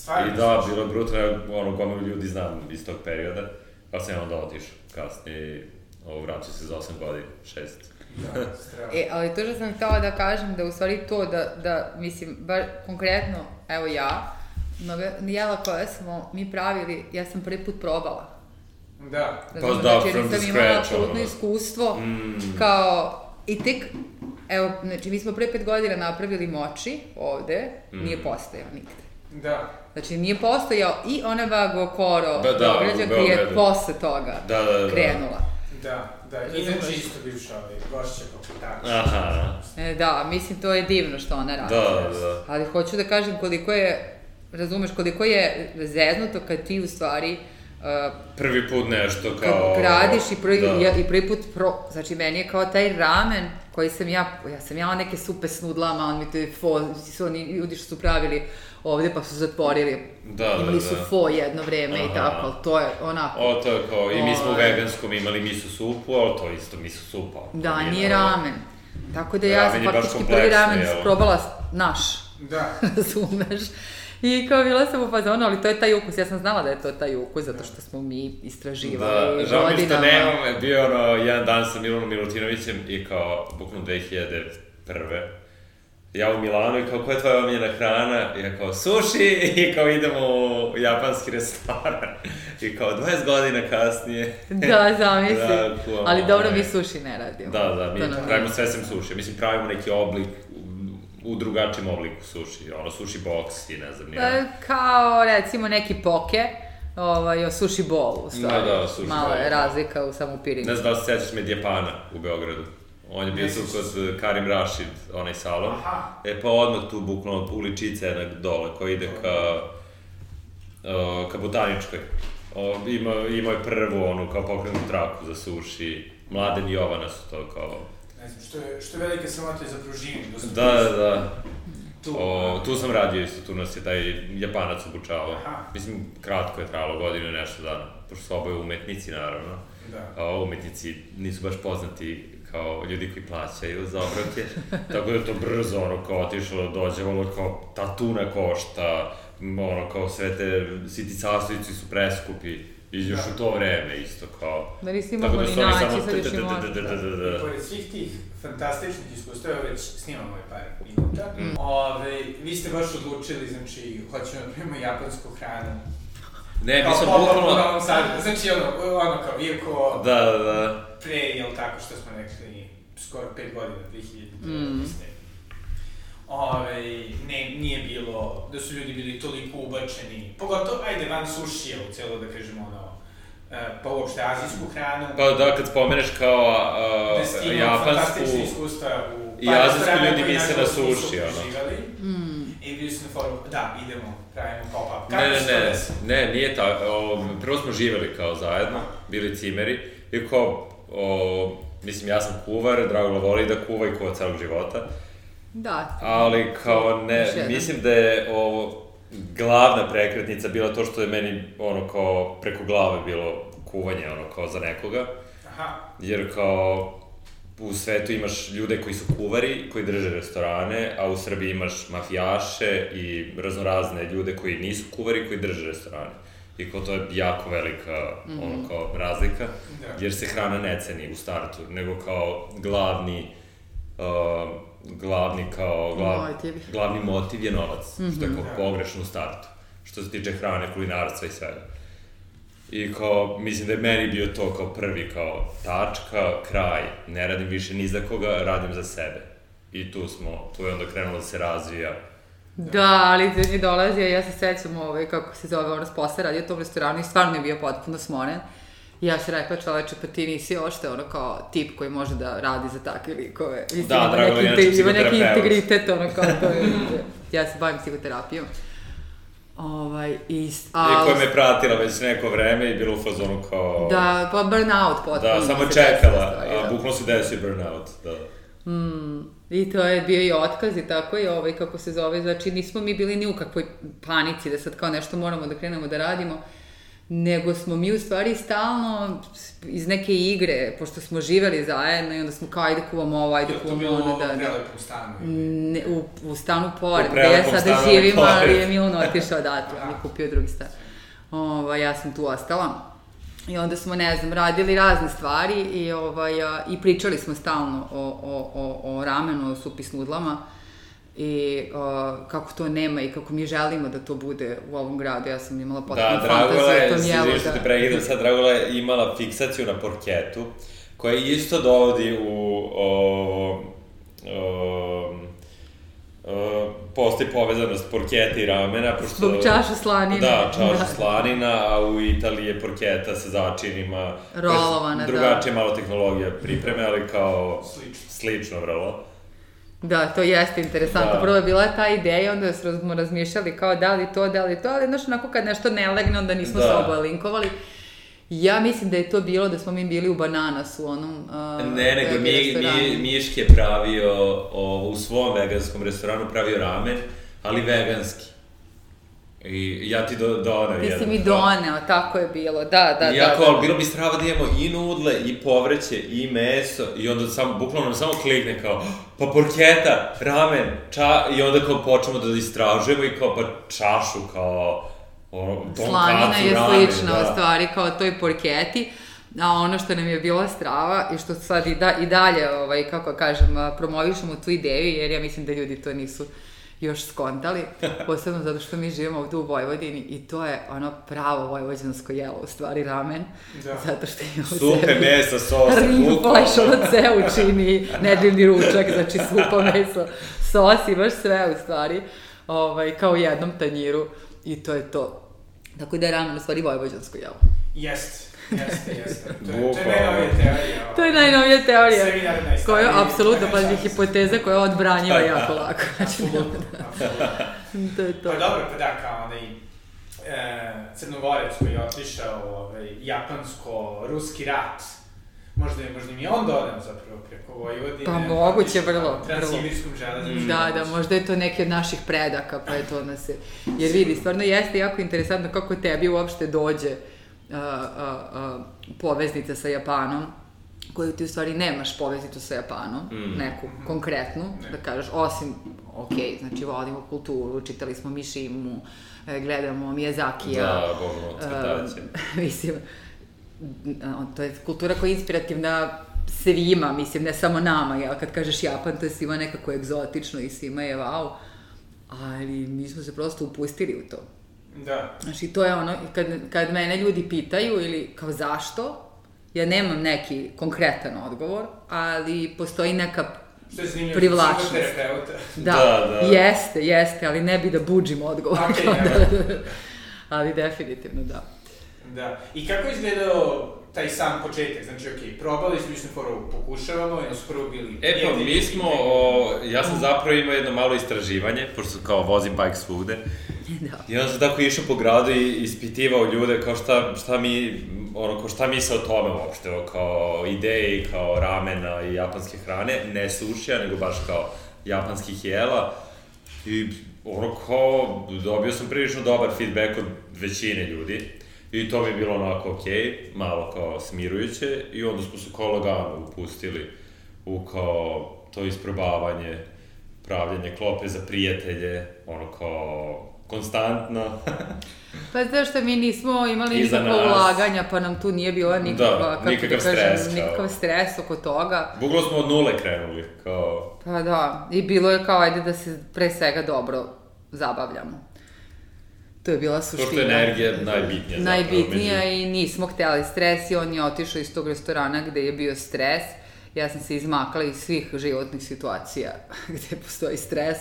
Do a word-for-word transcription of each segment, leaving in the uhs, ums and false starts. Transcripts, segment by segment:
Stvarno. I da, bilo je brutalno, ono, gomilu ljudi znam iz tog perioda, pa sam ja onda otišao kasnije, ovo vraćao se za osam godina, šest. Da, strano. E, ali to što sam htjela da kažem, da u stvari to da, da mislim, bar konkretno, evo ja, mnoga jela koja smo mi pravili, ja sam prvi put probala. Da. Pa Znači, da, znači, from the sam imala scratch, apsolutno ono. iskustvo, Mm. kao, i tek, evo, znači, mi smo pre pet godina napravili moči ovde, Mm. nije postojao nigde. Da. Znači, nije postojao i Onevago Koro Da, da, Beograđa u koji je Beogradu. posle toga Da, da, da. krenula. Da, da, inače isto bivša ovaj, gošća pokretača. Aha. E, da, mislim, to je divno što ona radi. Da, da. Ali hoću da kažem koliko je, razumeš, koliko je zeznuto kad ti u stvari uh, Prvi put nešto kad kao... radiš i prvi, da. ja, i prvi put pro, znači meni je kao taj ramen koji sam ja, ja sam jela neke supe s nudlama, on mi to je fo, su oni ljudi što su pravili ovde pa su zatvorili, Da, da, imali su da. fo jedno vreme i Aha. tako, ali to je onako. O, to je kao, i mi smo u Ovaj. veganskom imali miso supu, ali to isto miso supa. Da, To nije ono- ramen. Tako da ja Ramen sam je baš faktički prvi kompleksno, ramen jel? probala naš. Da. Razumeš? I kao bila sam u fazonu, ali to je taj ukus, ja sam znala da je to taj ukus, zato što smo mi istraživali Da, žao mi što godinama. nemam, bio je ono, jedan dan sa Milanom Milutinovićem i kao, bukvalno dve hiljade prve. Ja u Milanu i kao, koja je tvoja omiljena hrana? I ja kao, sushi! I kao, idemo u japanski restoran. I kao, dvadeset godina kasnije. Da, zamisli. Da, cool, Ali dobro, ovaj. mi suši ne radimo. Da, da, mi To nam pravimo nije. sve sem suši. Mislim, pravimo neki oblik, u, u drugačijem obliku suši. Ono, sushi box i ne znam, Pa, nije. kao, recimo, neki poke, ovaj, o sushi bowl, u stvari. Da, da, sushi Mala je bowl. razlika u samo piringu. Ne znam da li se sjećaš Medjapana u Beogradu. On je bio Ne tu sjećam kod Karim Rashid, onaj salon. Aha. E pa odmah tu bukvalno uličica jedna dole koja ide ka, uh, ka Botaničkoj. O, ima, ima je prvu onu kao pokretnu traku za suši. Mladen i Jovana su to kao... Ne znam, što je, što je velika sramota i za pružinu. Da, da, da. Tu. O, tu sam radio isto, tu nas je taj Japanac obučavao. Aha. Mislim, kratko je trajalo, godinu i nešto dana, pošto su oboje umetnici, naravno. Da. A umetnici nisu baš poznati kao ljudi koji plaćaju za obroke, tako da je to brzo, ono, kao otišlo, dođe, ono, kao, ta tuna košta, ono, kao, sve te, svi ti sastojci su preskupi, i još u to vreme, isto, kao... Da nisi Tako mogla da ni su oni naći, samo sad još i da, da, možeš. da, da, da, da. I pored svih tih fantastičnih iskustava, već snimamo ovaj par minuta. Mm. Ove, vi ste baš odlučili, znači, hoćemo da primimo japansku hranu. Ne, mi Kao sam pop-up u bukvalno... Novom Sadu. Znači, ono, ono kao, iako Da, da, da. pre, jel tako što smo rekli, skoro pet godina, dve hiljade trinaeste. Mm. Ove, ne, nije bilo, da su ljudi bili toliko ubačeni, pogotovo, ajde, van sušija u celo, da kažemo, ono, e, pa uopšte azijsku hranu. Pa da, kad spomeneš kao Da uh, ste imali japansku... fantastične iskustva u i par azijski restorana ljudi koji misle nažalost na nisu sushi, ono. preživali. Mm. I bili su na forumu, da, idemo, pravimo pop-up. Kako Ne, ne, se to ne, desi? ne, nije tako, o, prvo smo živeli kao zajedno, bili cimeri, i kao, o, mislim, ja sam kuvar, Dragula voli da kuva i kuva celog života, Da. ali kao ne, Još jedan. mislim da je ovo glavna prekretnica bila to što je meni, ono, kao, preko glave bilo kuvanje, ono, kao za nekoga, Aha, jer kao, u svetu imaš ljude koji su kuvari, koji drže restorane, a u Srbiji imaš mafijaše i raznorazne ljude koji nisu kuvari, koji drže restorane. I kao to je jako velika, mm -hmm. ono, kao razlika, da. jer se hrana ne ceni u startu, nego kao glavni, uh, glavni kao, glav, Motiv. glavni motiv je novac, mm -hmm. što je kao Da. pogrešno u startu, što se tiče hrane, kulinarstva i svega. I kao, mislim da je meni bio to kao prvi, kao tačka, kraj, ne radim više ni za koga, radim za sebe. I tu smo, tu je onda krenulo da se razvija. Da, ali tu mi dolazio, ja se sećam ovaj, kako se zove, ono, posle radio u tom restoranu i stvarno mi je bio potpuno smoren. I ja sam rekla, čoveče, pa ti nisi ošte ono kao tip koji može da radi za takve likove. Mislim, Da, ima Dragola neki je inače inte- ima neki psihoterapeut. integritet, ono kao to je. Ja se bavim psihoterapijom. Ovaj, i... A, I koja me pratila već neko vreme i bilo u fazonu kao... Da, pa burnout potpuno. Da, samo se desila čekala, stvari, a da. bukvalno se desio burnout, da. Mm, I to je bio i otkaz i tako i ovaj, kako se zove, znači nismo mi bili ni u kakvoj panici da sad kao nešto moramo da krenemo da radimo, nego smo mi u stvari stalno iz neke igre, pošto smo živeli zajedno i onda smo kao ajde kuvamo ovo, ajde kuvamo ono. Je to bilo da, u prelepu stanu? Ne, u, u stanu pored, U gde ja sada stanu živim, pored. ali je Milun otišao odatle, on je kupio drugi stan. Ova, ja sam tu ostala. I onda smo, ne znam, radili razne stvari i, ovaj, a, i pričali smo stalno o, o, o, o ramenu, o supi s nudlama i o, kako to nema i kako mi želimo da to bude u ovom gradu. Ja sam imala potpuno da, fantaziju o tom jelu. Da, Dragola je, te pregledam, sad Dragola je imala fiksaciju na porketu, koja isto dovodi u o, o, o, postoji povezanost porketa i ramena, pošto... Zbog čašu slanine. Da, čašu da. slanina, a u Italiji je porketa sa začinima. Rolovana, da. Drugačija malo tehnologija pripreme, ali kao Slično. slično vrlo. Da, to jeste interesantno. Da. Prvo je bila ta ideja, onda smo razmišljali kao da li to, da li to, ali znaš, onako kad nešto ne legne, onda nismo da. se oboje linkovali. Ja mislim da je to bilo da smo mi bili u Bananas u onom... Uh, ne, nego mi, mi, Miški je pravio, o, u svom veganskom restoranu pravio ramen, ali veganski. I ja ti do, doneo Ti jedan. si mi doneo, tako je bilo, da, da, I jako, da. ali bilo bi strava da imamo i nudle, i povrće, i meso, i onda samo, bukvalno nam samo klikne kao, pa porketa, ramen, ča, i onda kao počnemo da istražujemo i kao, pa čašu, kao, ono, tom Slanina kacu, je ramen, slična da. u stvari kao toj porketi, a ono što nam je bila strava i što sad i, da, i dalje, ovaj, kako kažem, promovišemo tu ideju, jer ja mislim da ljudi to nisu još skontali, posebno zato što mi živimo ovde u Vojvodini i to je ono pravo vojvođansko jelo, u stvari ramen, Da. zato što ima u Supe, sebi mesa, sosa, ring bukvalno. flash, ono ceo čini, nedeljni ručak, znači supa, meso, sos, imaš sve u stvari, ovaj, kao u jednom tanjiru i to je to. Tako da je ramen u stvari vojvođansko jelo. Jeste, jeste, jeste. To je, to je Bukvalno. najnovija teorija. To je najnovija teorija, Seminar najstariji. koja je apsolutno, pa je Najšansa. hipoteza koja je odbranjiva jako lako. Znači, Apsolutno, apsolutno. to je to. Pa dobro, pa da, kao onaj e, Crnogorec koji je otišao ovaj, japansko-ruski rat, možda je, možda im je on doneo zapravo preko Vojvodine. Pa moguće, otišao vrlo, kao vrlo. Transsibirskom železničkom. Da, da, možda je to neki od naših predaka, pa je to nas je... Jer vidi, stvarno jeste jako interesantno kako tebi uopšte dođe a, a, a, poveznica sa Japanom, koju ti u stvari nemaš poveznicu sa Japanom, Mm. neku konkretnu, da kažeš, osim, ok, znači volimo kulturu, čitali smo Mishimu, e, gledamo Miyazakija. Da, bogno, crtaće. e, mislim, to je kultura koja je inspirativna svima, mislim, ne samo nama, jel, kad kažeš Japan, to je svima nekako egzotično i svima je wow, ali mi smo se prosto upustili u to. Da. Znači, to je ono, kad, kad mene ljudi pitaju ili kao zašto, ja nemam neki konkretan odgovor, ali postoji neka Što je zanimljivo, privlačnost. psihoterapeuta. Da, Da, da. jeste, jeste, ali ne bi da buđim odgovor. Okej, kao da. da- ali definitivno da. Da. I kako je izgledao taj sam početak? Znači, okej, probali smo, mislim, foru pokušavamo, jer su prvo bili... E pa, mi smo, o, ja sam zapravo imao jedno malo istraživanje, pošto kao vozim bajk svugde. Da. I onda sam tako išao po gradu i ispitivao ljude kao šta, šta mi, ono, kao šta misle o tome uopšte, o, kao ideji, kao ramena i japanske hrane, ne sušija, nego baš kao japanskih jela. I ono kao, dobio sam prilično dobar feedback od većine ljudi. I to mi je bilo onako okej, malo kao smirujuće. I onda smo se kao lagano upustili u kao to isprobavanje, pravljanje klope za prijatelje, ono kao konstantno. Pa znaš što mi nismo imali I za nikakva nas. ulaganja, pa nam tu nije bila nikakva, Da, kako nikakav da kažem, stres, kao. nikakav stres oko toga. Bukvalno smo od nule krenuli, kao... Pa da, i bilo je kao ajde da se pre svega dobro zabavljamo. To je bila suština. Pošto je energija najbitnija zapravo. Najbitnija među- i nismo hteli stres i on je otišao iz tog restorana gde je bio stres. Ja sam se izmakla iz svih životnih situacija gde postoji stres.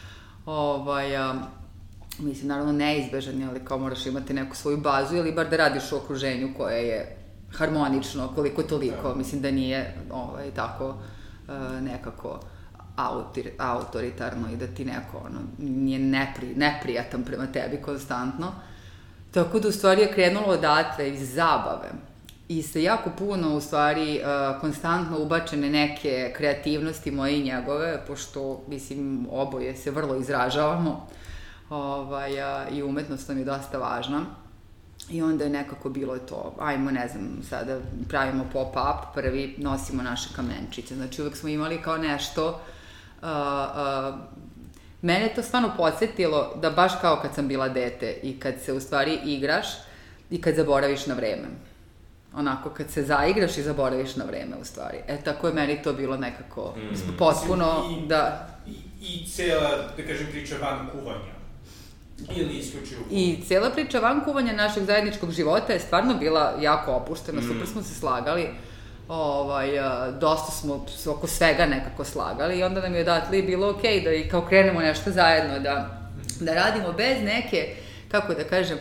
Ovaj, a, mislim, naravno neizbežan je, ali kao moraš imati neku svoju bazu ili bar da radiš u okruženju koje je harmonično, koliko toliko. Da. Mislim da nije ovaj, tako e, nekako autor, autoritarno i da ti neko ono, nije nepri, neprijatan prema tebi konstantno. Tako da u stvari je krenulo odatle iz zabave. I sa jako puno u stvari uh, konstantno ubačene neke kreativnosti moje i njegove, pošto mislim oboje se vrlo izražavamo ovaj, uh, i umetnost nam je dosta važna. I onda je nekako bilo to, ajmo, ne znam, sada pravimo pop-up, prvi nosimo naše kamenčiće. Znači, uvek smo imali kao nešto, uh, uh, mene je to stvarno podsjetilo da baš kao kad sam bila dete i kad se u stvari igraš i kad zaboraviš na vreme. Onako, kad se zaigraš i zaboraviš na vreme, u stvari. E, tako je meni to bilo nekako mm. potpuno, I, da... I, I cela, da kažem, priča van kuvanja. Ili isključivo. I cela priča van kuvanja našeg zajedničkog života je stvarno bila jako opuštena, mm. super smo se slagali, ovaj, dosta smo oko svega nekako slagali i onda nam je odatle bilo okej okay da i kao krenemo nešto zajedno, da, da radimo bez neke, kako da kažem,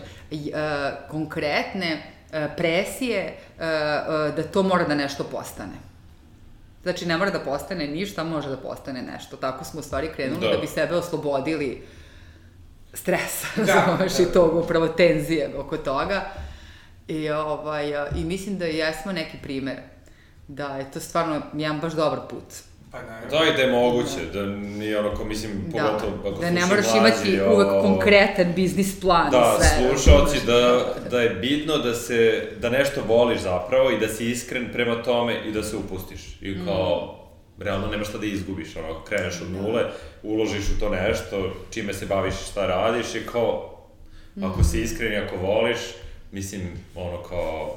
konkretne presije da to mora da nešto postane. Znači, ne mora da postane ništa, može da postane nešto. Tako smo u stvari krenuli da, da bi sebe oslobodili stresa, da, znaš, da. I tog upravo tenzije oko toga. I, ovaj, i mislim da jesmo neki primer. Da je to stvarno jedan baš dobar put. Pa da, i da je moguće, da nije ono ko, mislim, pogotovo da, ako da ne moraš imati uvek o... konkretan biznis plan. Da, sve, slušalci, da, da je bitno da se, da nešto voliš zapravo i da si iskren prema tome i da se upustiš. I kao, mm. realno nemaš šta da izgubiš, ono, kreneš od nule, uložiš u to nešto, čime se baviš, šta radiš i kao, mm. ako si iskren i ako voliš, mislim, ono, kao...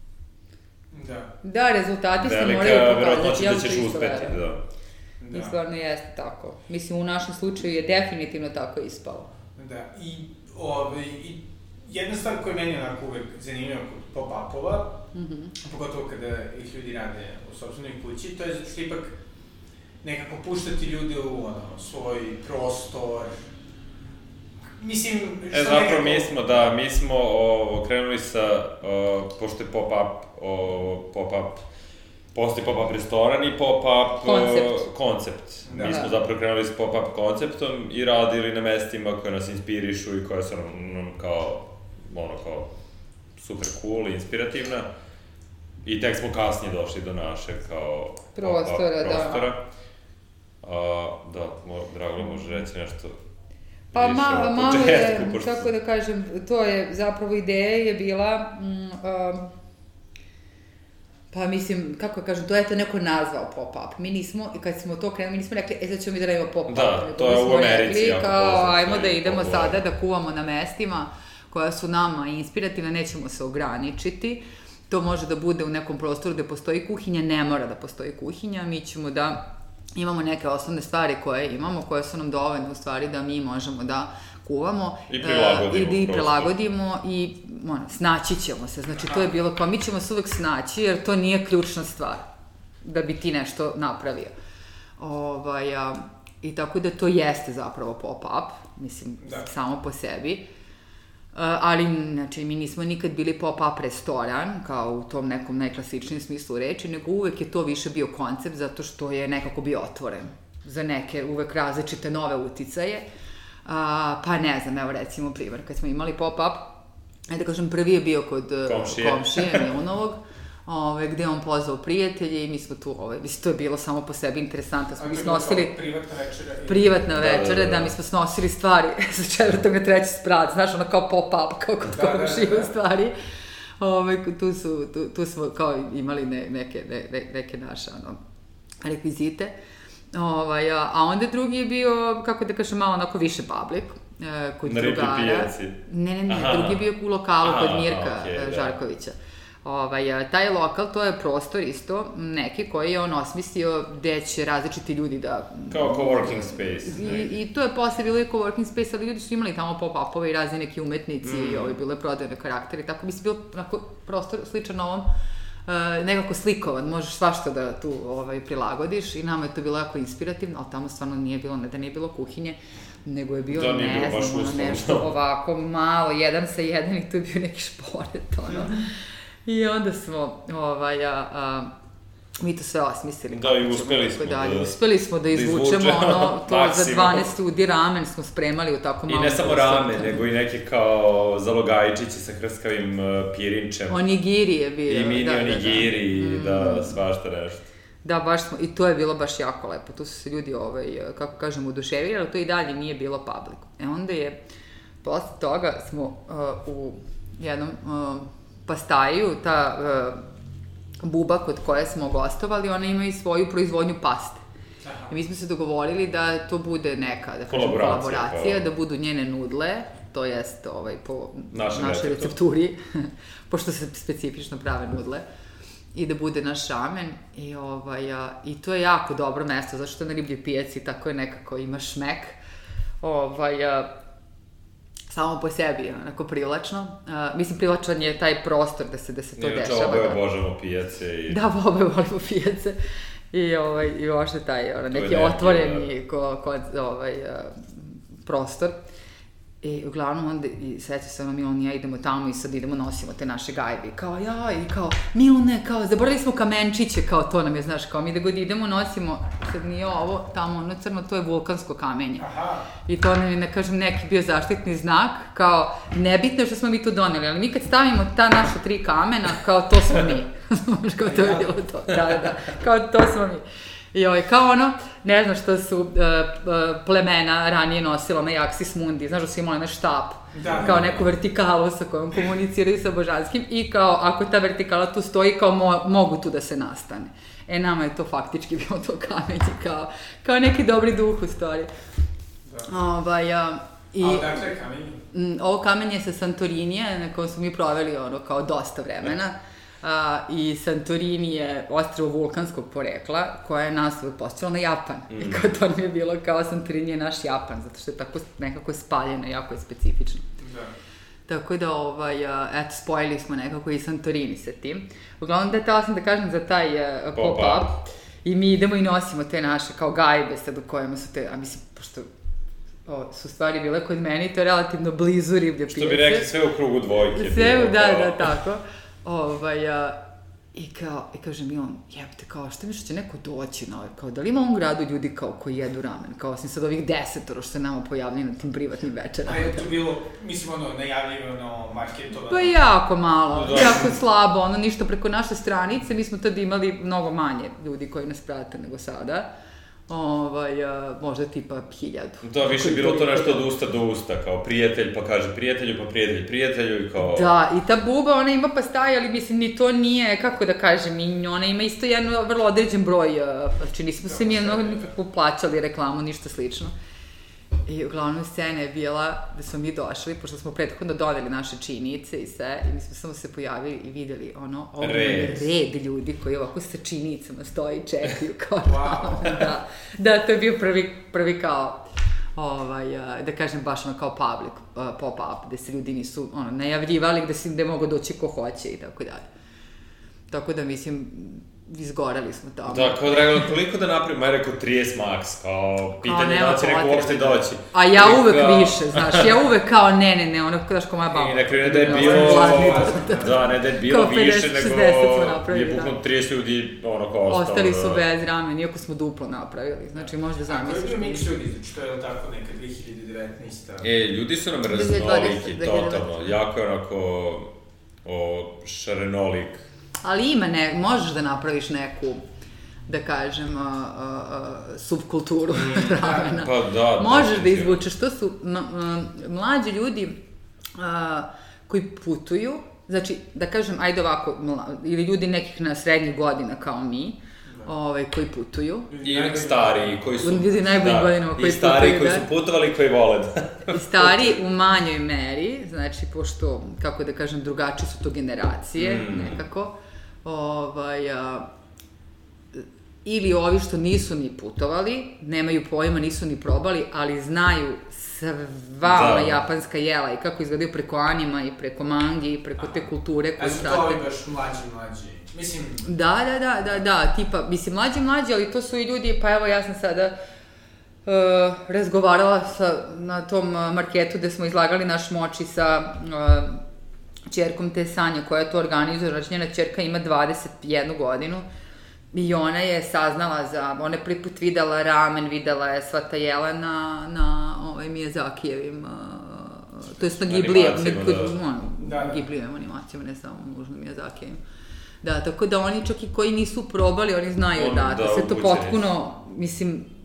Da. Da, rezultati se moraju pokazati, ja da ćeš uspeti, da. Da. I stvarno jeste tako. Mislim, u našem slučaju je definitivno tako ispalo. Da, i, ove, i jedna stvar koja je meni onako uvek zanimljiva kod pop-upova, mm-hmm. pogotovo kada ih ljudi rade u sopstvenoj kući, to je zato što ipak nekako puštati ljude u ono, svoj prostor. Mislim, što e, zapravo nekako... mi smo, da, mi smo o, krenuli sa, o, pošto je pop-up, o, pop-up, postoji pop-up restoran i pop-up koncept. O, koncept. Da. Mi smo zapravo krenuli s pop-up konceptom i radili na mestima koje nas inspirišu i koje su nam, nam kao, ono, kao super cool i inspirativna. I tek smo kasnije došli do naše, kao, prostora, prostora. Da. A, da, mo, Dragulja može reći nešto. Pa ma, malo je, kako da kažem, to je, zapravo ideja je bila, mm, um, pa mislim, kako da kažem, to je to neko nazvao pop-up. Mi nismo, i kad smo to krenuli, mi nismo rekli, e sad ćemo mi da radimo pop-up. Da, to je u Americi jako poznat. Kao, ajmo da idemo sada da kuvamo na mestima koja su nama inspirativna, nećemo se ograničiti. To može da bude u nekom prostoru gde postoji kuhinja, ne mora da postoji kuhinja, mi ćemo da... Imamo neke osnovne stvari koje imamo, koje su nam dovoljne u stvari da mi možemo da kuvamo i prilagodimo, uh, i, i, prilagodimo i ono, snaći ćemo se. Znači, to je bilo kao, mi ćemo se uvek snaći, jer to nije ključna stvar da bi ti nešto napravio. Ovaj, a, I tako da to jeste zapravo pop-up, mislim, da. Samo po sebi. Uh, ali, znači, mi nismo nikad bili pop-up restoran, kao u tom nekom najklasičnijem smislu reči, nego uvek je to više bio koncept, zato što je nekako bio otvoren za neke uvek različite nove uticaje. Uh, pa ne znam, evo recimo primjer, kad smo imali pop-up, ajde kažem, prvi je bio kod komšije, komšije Milunovog, Ove, gde je on pozvao prijatelje i mi smo tu, ove, mislim, to je bilo samo po sebi interesantno, smo mi snosili... Privatna večera. Privatna večera, da, da, da, da, mi smo snosili stvari za četvrtog na treći sprat, znaš, ono kao pop-up, kao kod da, komšije da, da. stvari. Ove, tu, su, tu, tu smo kao imali ne, neke, ne, neke naše, ono, rekvizite. Ovaj, a, a onda drugi je bio, kako da kažem, malo onako više public, eh, kod na drugara. Na ripi pijaci? Ne, ne, ne, aha. Drugi je bio u lokalu aha, kod Mirka okay, Žarkovića. Ovaj, taj lokal, to je prostor isto, neki koji je on osmislio gde će različiti ljudi da... Kao coworking space. I, i to je posle bilo i coworking space, ali ljudi su imali tamo pop-upove i razni neki umetnici mm. i ovaj, bilo je prodajne karakteri, tako bi se bilo onako prostor sličan ovom, uh, nekako slikovan, možeš svašta da tu ovaj, prilagodiš i nama je to bilo jako inspirativno, ali tamo stvarno nije bilo, ne da nije bilo kuhinje, nego je bio, da, ne bilo znam, ono, nešto ovako malo, jedan sa jedan i tu je bio neki šporet, ono. I onda smo, ovaj, a, a, mi to sve osmislili. Da, i uspeli smo da, da... Uspeli smo da izvučemo, da ono, to maksimum. Za dvanaest ljudi ramen smo spremali u tako malo... I ne samo ramen, nego i neke kao zalogajčići sa hrskavim uh, pirinčem. Onigiri je bio. I mini da, onigiri, da, da, da, da svašta nešto. Da, baš smo, i to je bilo baš jako lepo. Tu su se ljudi, ovaj, kako kažem, oduševili, ali to i dalje nije bilo public. E onda je, posle toga smo uh, u... jednom uh, pastaju, ta uh, buba kod koje smo gostovali, ona ima i svoju proizvodnju paste. Aha. I mi smo se dogovorili da to bude neka, da kažem, kolaboracija, kolaboracija pa... da budu njene nudle, to jest ovaj, po Naši našoj receptu. recepturi, pošto se specifično prave nudle, i da bude naš ramen. I, ovaj, a, i to je jako dobro mesto, zato što na ribljoj pijaci tako je nekako ima šmek. Ovaj, a, samo po sebi, onako privlačno. A, mislim, privlačan je taj prostor da se, da se to Nije, dešava. Oboje da, obožavamo pijace. I... Da, oboje volimo pijace. I, ovaj, i uopšte taj ono, neki otvoreni ko, ko, ovaj, a, prostor. I uglavnom onda, i sveća se ono, Milon i ja idemo tamo i sad idemo, nosimo te naše gajbe. I kao, ja, i kao, Milone, kao, zaboravili smo kamenčiće, kao to nam je, znaš, kao mi da god idemo, nosimo, sad nije ovo, tamo ono crno, to je vulkansko kamenje. Aha. I to nam je, ne kažem, neki bio zaštitni znak, kao, nebitno što smo mi tu doneli, ali mi kad stavimo ta naša tri kamena, kao, to smo mi. Znaš, kao to je bilo to, da, da, da, kao, to smo mi. I ovaj, kao ono, ne znam što su uh, uh, plemena ranije nosila na Jaksis Mundi, znaš da su imali na štap, da, kao neku vertikalu sa kojom komuniciraju sa božanskim i kao ako ta vertikala tu stoji, kao mo, mogu tu da se nastane. E, nama je to faktički bilo to kamenje, kao, kao neki dobri duh u stvari. Da. Ovaj, uh, i, a odakle je kamenje? M, ovo kamenje sa Santorinije, na kojem smo mi proveli ono kao dosta vremena. Uh, i Santorini je ostrvo vulkanskog porekla koja je nas uvek postavila na Japan. Mm. I kao to nam je bilo kao Santorini je naš Japan, zato što je tako nekako spaljeno, jako je specifično. Da. Tako da, ovaj, uh, eto, spojili smo nekako i Santorini sa tim. Uglavnom, da je tela sam da kažem za taj uh, pop-up i mi idemo i nosimo te naše kao gajbe sad u kojima su te, a mislim, pošto o, su stvari bile kod meni, to je relativno blizu riblje pijace. Što bi rekli, sve u krugu dvojke. Sve, bilo, da, kao... da, tako. Ovaj, a, i kao, i kaže mi on, jebate, kao, šta mi što će neko doći na ovaj, kao, da li ima u ovom gradu ljudi kao, koji jedu ramen, kao, osim sad ovih desetoro što se nama pojavljaju na tim privatnim večerama. A je to bilo, mislim, ono, najavljivano, marketovano? Pa jako malo, da, jako slabo, ono, ništa preko naše stranice, mi smo tad imali mnogo manje ljudi koji nas prate nego sada. Ovaj, a, možda tipa hiljadu. Da, više je bilo to nešto od usta do usta, kao prijatelj pa kaže prijatelju, pa prijatelj prijatelju i kao... Da, i ta buba, ona ima pastaje, ali mislim, ni to nije, kako da kažem, i ona ima isto jedan vrlo određen broj, znači nismo se mi jednog nikako plaćali reklamu, ništa slično. I uglavnom scena je bila da smo mi došli, pošto smo prethodno doneli naše činjenice i sve, i mi smo samo se pojavili i vidjeli ono, ogroman red ljudi koji ovako sa činjenicama stoji i čekaju kao wow. da, da, to je bio prvi, prvi kao, ovaj, da kažem baš ono kao public uh, pop-up, gde se ljudi nisu ono, najavljivali, gde, si, gde mogu doći ko hoće i tako dalje. Tako da mislim, izgoreli smo tamo. Da, kao Dragan, koliko da napravimo, ja rekao trideset max, kao pitanje da će neko uopšte doći. A ja uvek kao... više, znaš, ja uvek kao ne, ne, ne, ono, znaš, kao moja baba. I na kraju ne da je bilo, da, ne da je bilo više, nego je bukvalno trideset ljudi, ono, kao ostalo. Ostali su bez ramen, iako smo duplo napravili, znači možda zamisliš. A koji je bio miks ljudi, znači to je tako neka dve hiljade devetnaesta? E, ljudi su nam raznoliki, totalno, jako je onako, o, šarenolik. Ali ima ne, možeš da napraviš neku, da kažem, uh, uh, subkulturu ramena. Pa da, možeš da, da izvučeš, to su m, m, mlađi ljudi uh, koji putuju, znači, da kažem, ajde ovako, mla, ili ljudi nekih na srednjih godina kao mi, ovaj, koji putuju. I stari koji su... Ljudi najboljih da, godinama koji putuju, i stari koji su putovali i koji vole da... I stari u manjoj meri, znači, pošto, kako da kažem, drugačije su to generacije, mm. nekako. Ovaj, a, ili ovi što nisu ni putovali, nemaju pojma, nisu ni probali, ali znaju sva da. Ona japanska jela i kako izgledaju preko anima i preko mangi i preko te kulture koje prate. A su to ovi baš mlađi, mlađi? Mislim... Da, da, da, da, da, tipa, mislim, mlađi, mlađi, ali to su i ljudi, pa evo ja sam sada uh, razgovarala sa, na tom marketu gde smo izlagali naš moči sa... Uh, ćerkom te Sanja koja to organizuje, znači njena ćerka ima dvadeset jednu godinu i ona je saznala za, ona je prvi put videla ramen, videla je sva ta jela na, na ovaj, Miyazakijevim, uh, to je na Ghiblijev, da. Ghiblijevim animacijama, ne samo nužno Miyazakijevim. Da, tako da oni čak i koji nisu probali, oni znaju on, da, da, sve to potpuno, mislim,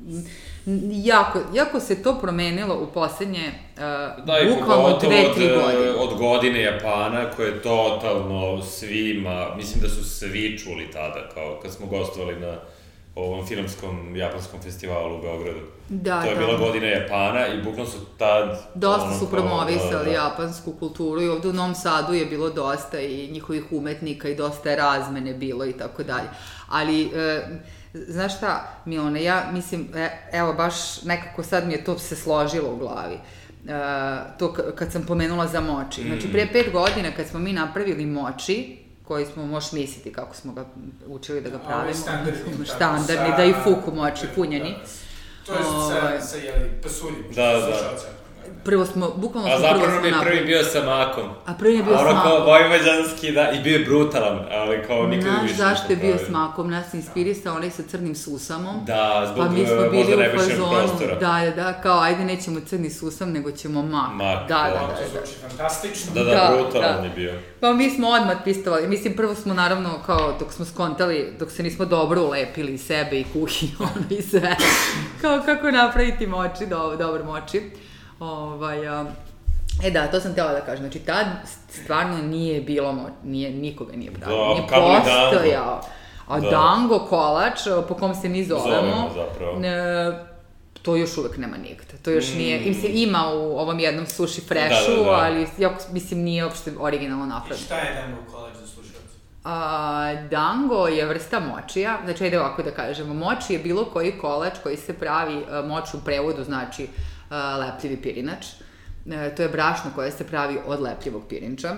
jako, jako se to promenilo u poslednje, uh, da, bukvalno dve, tri godine. Od, od godine Japana, koje je totalno svima, mislim da su svi čuli tada, kao kad smo gostovali na ovom filmskom japanskom festivalu u Beogradu. Da, to je da. bila godina Japana i bukvalno su tad... Dosta ono, su promovisali da, da. japansku kulturu i ovde u Novom Sadu je bilo dosta i njihovih umetnika i dosta je razmene bilo i tako dalje. Ali, e, znaš šta, Milone, ja mislim, e, evo baš nekako sad mi je to se složilo u glavi. E, to kad sam pomenula za moči. Znači, pre pet godina kad smo mi napravili moči, koji smo, možeš misliti kako smo ga učili da ga pravimo. Standardni. Standardni, da i fuku moči, punjeni. To je sa, sa jeli, pasuljem. Da, da. Prvo smo, bukvalno smo prvo smo napravili. A zapravo mi je prvi bio sa makom. A prvi je bio s makom. A ono kao vojvođanski, da, i bio je brutalan, ali kao nikad više. Znaš zašto je bio s makom, nas je inspirisao onaj sa crnim susamom. Da, zbog pa mi smo bili možda u najvišeg fazonu, prostora. Da, da, kao ajde nećemo crni susam, nego ćemo mak. Mak, da, da, da. da, To zvuči fantastično. Da, da, brutalan je bio. Pa mi smo odmah pistovali, mislim prvo smo naravno kao dok smo skontali, dok se nismo dobro ulepili i sebe i kuhinju, ono i sve, kao kako napraviti moči, do, dobar moči. Ovaj, a, e da, to sam htjela da kažem, znači tad stvarno nije bilo, mo, nije, nikoga nije pravio, da, nije postojao. A da. Dango, kolač, po kom se mi zovemo, zovemo zapravo. Ne, to još uvek nema nigde. To još mm. nije, im se ima u ovom jednom sushi freshu, da, da, da. ali jako, mislim nije uopšte originalno napravljeno. I šta je Dango kolač za slušalce? A, dango je vrsta močija, znači ajde ovako da kažemo, moči je bilo koji kolač koji se pravi, moč u prevodu znači a, lepljivi pirinač. E, to je brašno koje se pravi od lepljivog pirinča.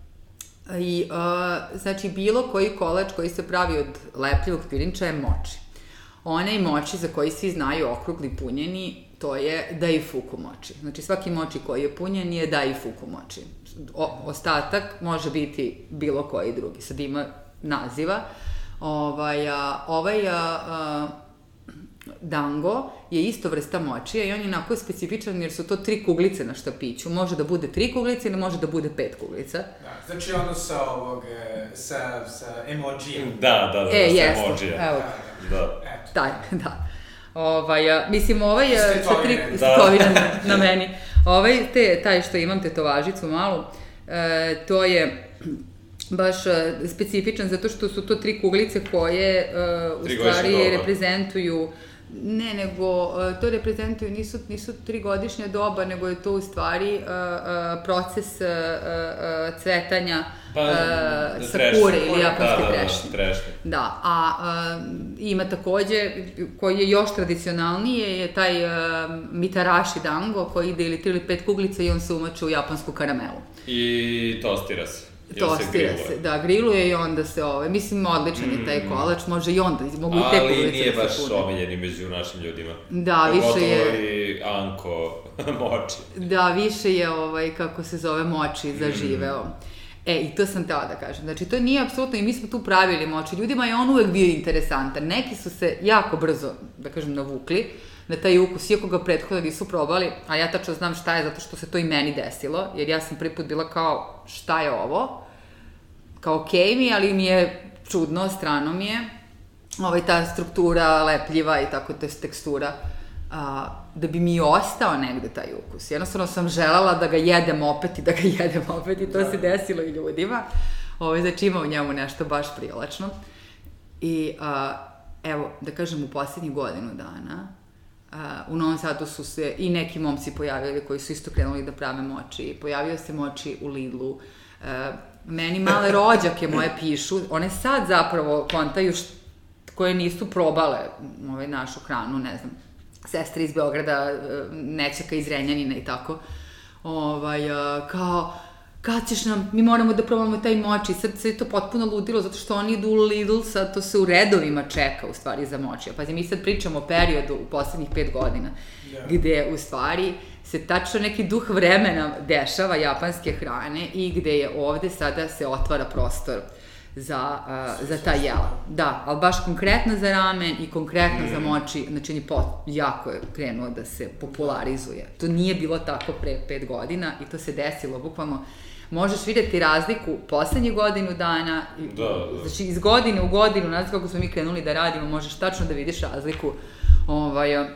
I, a, znači, bilo koji kolač koji se pravi od lepljivog pirinča je moči. Onaj moči za koji svi znaju okrugli punjeni, to je daifuku moči. Znači, svaki moči koji je punjen je daifuku moči. O, ostatak može biti bilo koji drugi. Sad ima naziva. Ovaj, a, ovaj a, a, dango je isto vrsta močija i on je onako specifičan jer su to tri kuglice na štapiću. Može da bude tri kuglice ili može da bude pet kuglica. Da, znači ono sa ovog, sa, sa emojijem. Da, da, da, e, sa jeste. emojijem. Evo. Da. Taj, da. Ovaj, a, mislim, ovaj je sa tri da. tetovine na, na meni. Ovaj, te, taj što imam tetovažicu malu, e, to je baš e, specifičan zato što su to tri kuglice koje e, u stvari reprezentuju, ne, nego e, to reprezentuju, nisu, nisu trigodišnja doba, nego je to u stvari e, e, proces e, e, cvetanja pa, e, sakure ili japanske da, da, trešnje. Da, trešnje. Da, a e, ima takođe, koji je još tradicionalnije, je taj e, mitarashi dango koji ide ili tri ili pet kuglica i on se umače u japansku karamelu. I tostira se. Tostira se, se, da, griluje i onda se ove, mislim, odličan je taj kolač, može i onda, mogu i te kuglice da se pune. Ali nije baš omiljeni među našim ljudima. Da, više je... Pogotovo i Anko moči. Da, više je, ovaj, kako se zove, moči zaživeo. Mm. E, i to sam tela da kažem. Znači, to nije apsolutno, i mi smo tu pravili moči. Ljudima je on uvek bio interesantan. Neki su se jako brzo, da kažem, navukli na taj ukus, iako ga prethodno nisu probali, a ja tačno znam šta je, zato što se to i meni desilo, jer ja sam prvi put bila kao, šta je ovo? Kao okej mi, ali mi je čudno, strano mi je, ovaj, ta struktura lepljiva i tako, to je tekstura, a, da bi mi ostao negde taj ukus. Jednostavno sam želala da ga jedem opet i da ga jedem opet i to da. Se desilo i ljudima. Ovaj, znači ima u njemu nešto baš privlačno. I a, evo, da kažem, u posljednjih godinu dana, Uh, u Novom Sadu su se i neki momci pojavili koji su isto krenuli da prave moči. Pojavio se moči u Lidlu. Uh, meni male rođake moje pišu, one sad zapravo kontaju št, koje nisu probale ovaj, našu hranu, ne znam, sestre iz Beograda, nećaka iz Renjanina i tako. Ovaj, uh, kao, kad ćeš nam, mi moramo da probamo taj moči, sad se je to potpuno ludilo, zato što oni idu u Lidl, sad to se u redovima čeka, u stvari, za moči. Pazi, mi sad pričamo o periodu u poslednjih pet godina, yeah. gde, u stvari, se tačno neki duh vremena dešava japanske hrane i gde je ovde sada se otvara prostor za, uh, za ta jela. Da, ali baš konkretno za ramen i konkretno mm. za moči, znači on je pot, jako je krenuo da se popularizuje. To nije bilo tako pre pet godina i to se desilo, bukvalno. Možeš vidjeti razliku poslednjih godinu dana, da, da. Znači iz godine u godinu, nazad kako smo mi krenuli da radimo, možeš tačno da vidiš razliku ovaj,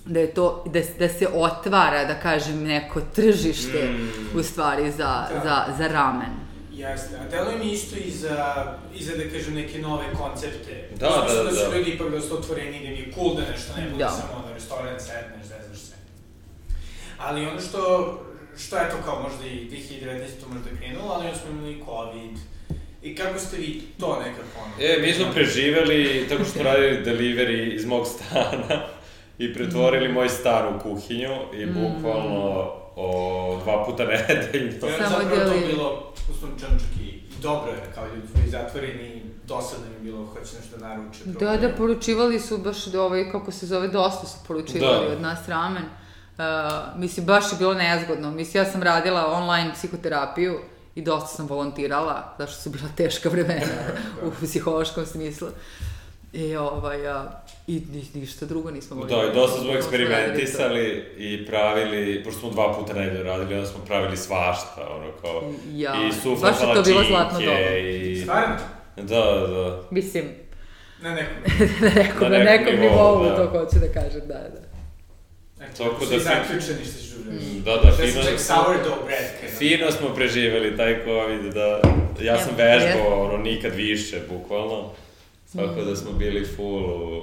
da je to, da, da se otvara, da kažem, neko tržište, mm. u stvari, za, da. za, za ramen. Jeste, a deluje mi isto i za, i za, da kažem, neke nove koncepte. Da, da, da. Da su ljudi ipak dosta otvoreni, da mi je cool da nešto ne bude da. samo na restoran, sedneš, zeznaš se. Ali ono što, što je to kao možda i dve hiljade devetnaeste možda krenulo, ali onda smo imali COVID. I kako ste vi to nekako ono? E, mi smo preživeli tako što smo radili delivery iz mog stana i pretvorili moj stan u kuhinju i bukvalno o, dva puta nedeljno. Ja zapravo to bilo, uslovno čak i dobro je, kao ljudi koji zatvoreni, dosadno mi je bilo, hoće nešto naruče. Da, da, poručivali su baš, ovaj, kako se zove, dosta su poručivali da. od nas ramen. Uh, mislim, baš je bilo nezgodno. Mislim, ja sam radila online psihoterapiju i dosta sam volontirala, zašto su bila teška vremena u psihološkom smislu. I, ovaj, a, i ništa drugo nismo mogli. Da, i dosta smo eksperimentisali i pravili, pošto smo dva puta nedelje radili, onda smo pravili svašta, ono kao, ja, i sufle palačinke i... Stvarno? Da, da. Mislim... Na nekom. na nekom, na nekom nivou, da. To hoću da kažem, da, da. Tako da zaključeni što ću želiš. Da, da, fino, sourdough bread, fino smo preživeli taj COVID, da, ja sam vežbao, ono, nikad više, bukvalno, tako da smo bili full u...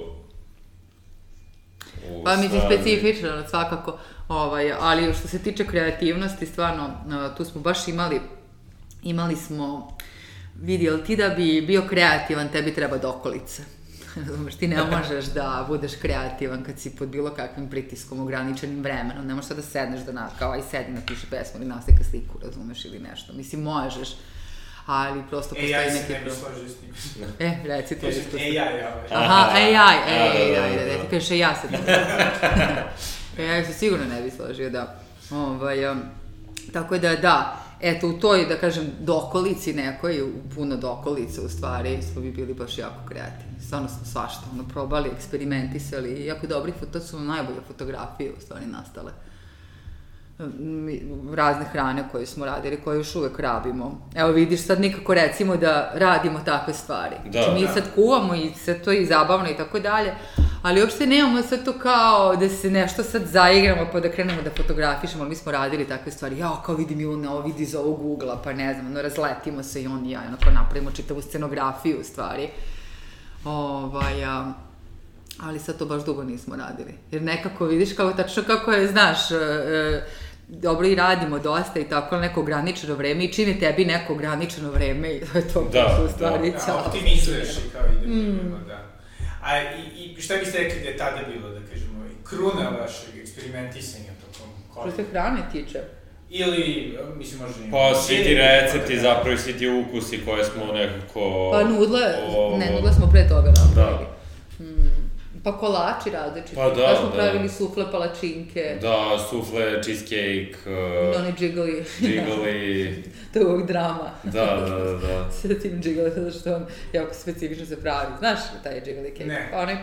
u pa mislim, specifično, svakako, ovaj, ali što se tiče kreativnosti, stvarno, tu smo baš imali, imali smo, vidi, ali ti da bi bio kreativan, tebi treba dokolice. Razumeš, ti ne možeš da budeš kreativan kad si pod bilo kakvim pritiskom, ograničenim vremenom, ne možeš sad da sedneš da na, kao aj sedi, napiše pesmu ili naslika sliku, razumeš, ili nešto. Mislim, možeš, ali prosto postoji neki... E, ja se ne bi složio s tim. E, reci to. Kažem, e, ja, ja. Aha, e, ja, e, ja, da ti kažeš, e, ja se ne bi složio. E, ja se sigurno ne bi složio, da. Ovaj, um, tako da, da. Eto, u toj, da kažem, dokolici nekoj, puno dokolice u stvari, smo bi bili baš jako kreativni. Stvarno smo svašta, ono, probali, eksperimentisali i jako dobri, to su najbolje fotografije u stvari nastale. Razne hrane koje smo radili, koje još uvek rabimo. Evo vidiš, sad nikako recimo da radimo takve stvari. Da, znači mi da. sad kuvamo i sad to je i zabavno i tako dalje, ali uopšte nemamo sad to kao da se nešto sad zaigramo pa da krenemo da fotografišemo, ali mi smo radili takve stvari, ja kao vidim Ilona, ovo vidi iz ovog ugla, pa ne znam, ono, razletimo se i on i ja, onako napravimo čitavu scenografiju u stvari. Ovaj, a, ali sad to baš dugo nismo radili. Jer nekako vidiš kao tačno kako je, znaš, e, e, dobro i radimo dosta i tako neko ograničeno vreme i čim je tebi neko ograničeno vreme i to je to da, u stvari da, ćao. Da, optimizuješ i kao ide mm. da. A i, i šta biste rekli da je tada bilo, da kažemo, kruna vašeg eksperimentisanja tokom COVID? Što se hrane tiče? Ili, mislim, može... Pa, svi ti recepti, zapravo svi ti ukusi koje smo nekako... Pa nudle, o... ne, nudle smo pre toga napravili. Da. Hmm. Pa kolači različiti. Pa da, da. smo da. pravili sufle, palačinke. Da, sufle, cheesecake... Uh, Oni džigli. Džigli... to je uvijek drama. Da, da, da, da. Sve tim džigli, zato što on jako specifično se pravi. Znaš taj džigli cake? Ne. Oni,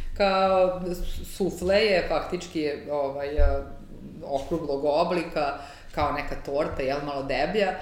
kao sufle je faktički ovaj, okruglog oblika, kao neka torta, jel, malo deblja.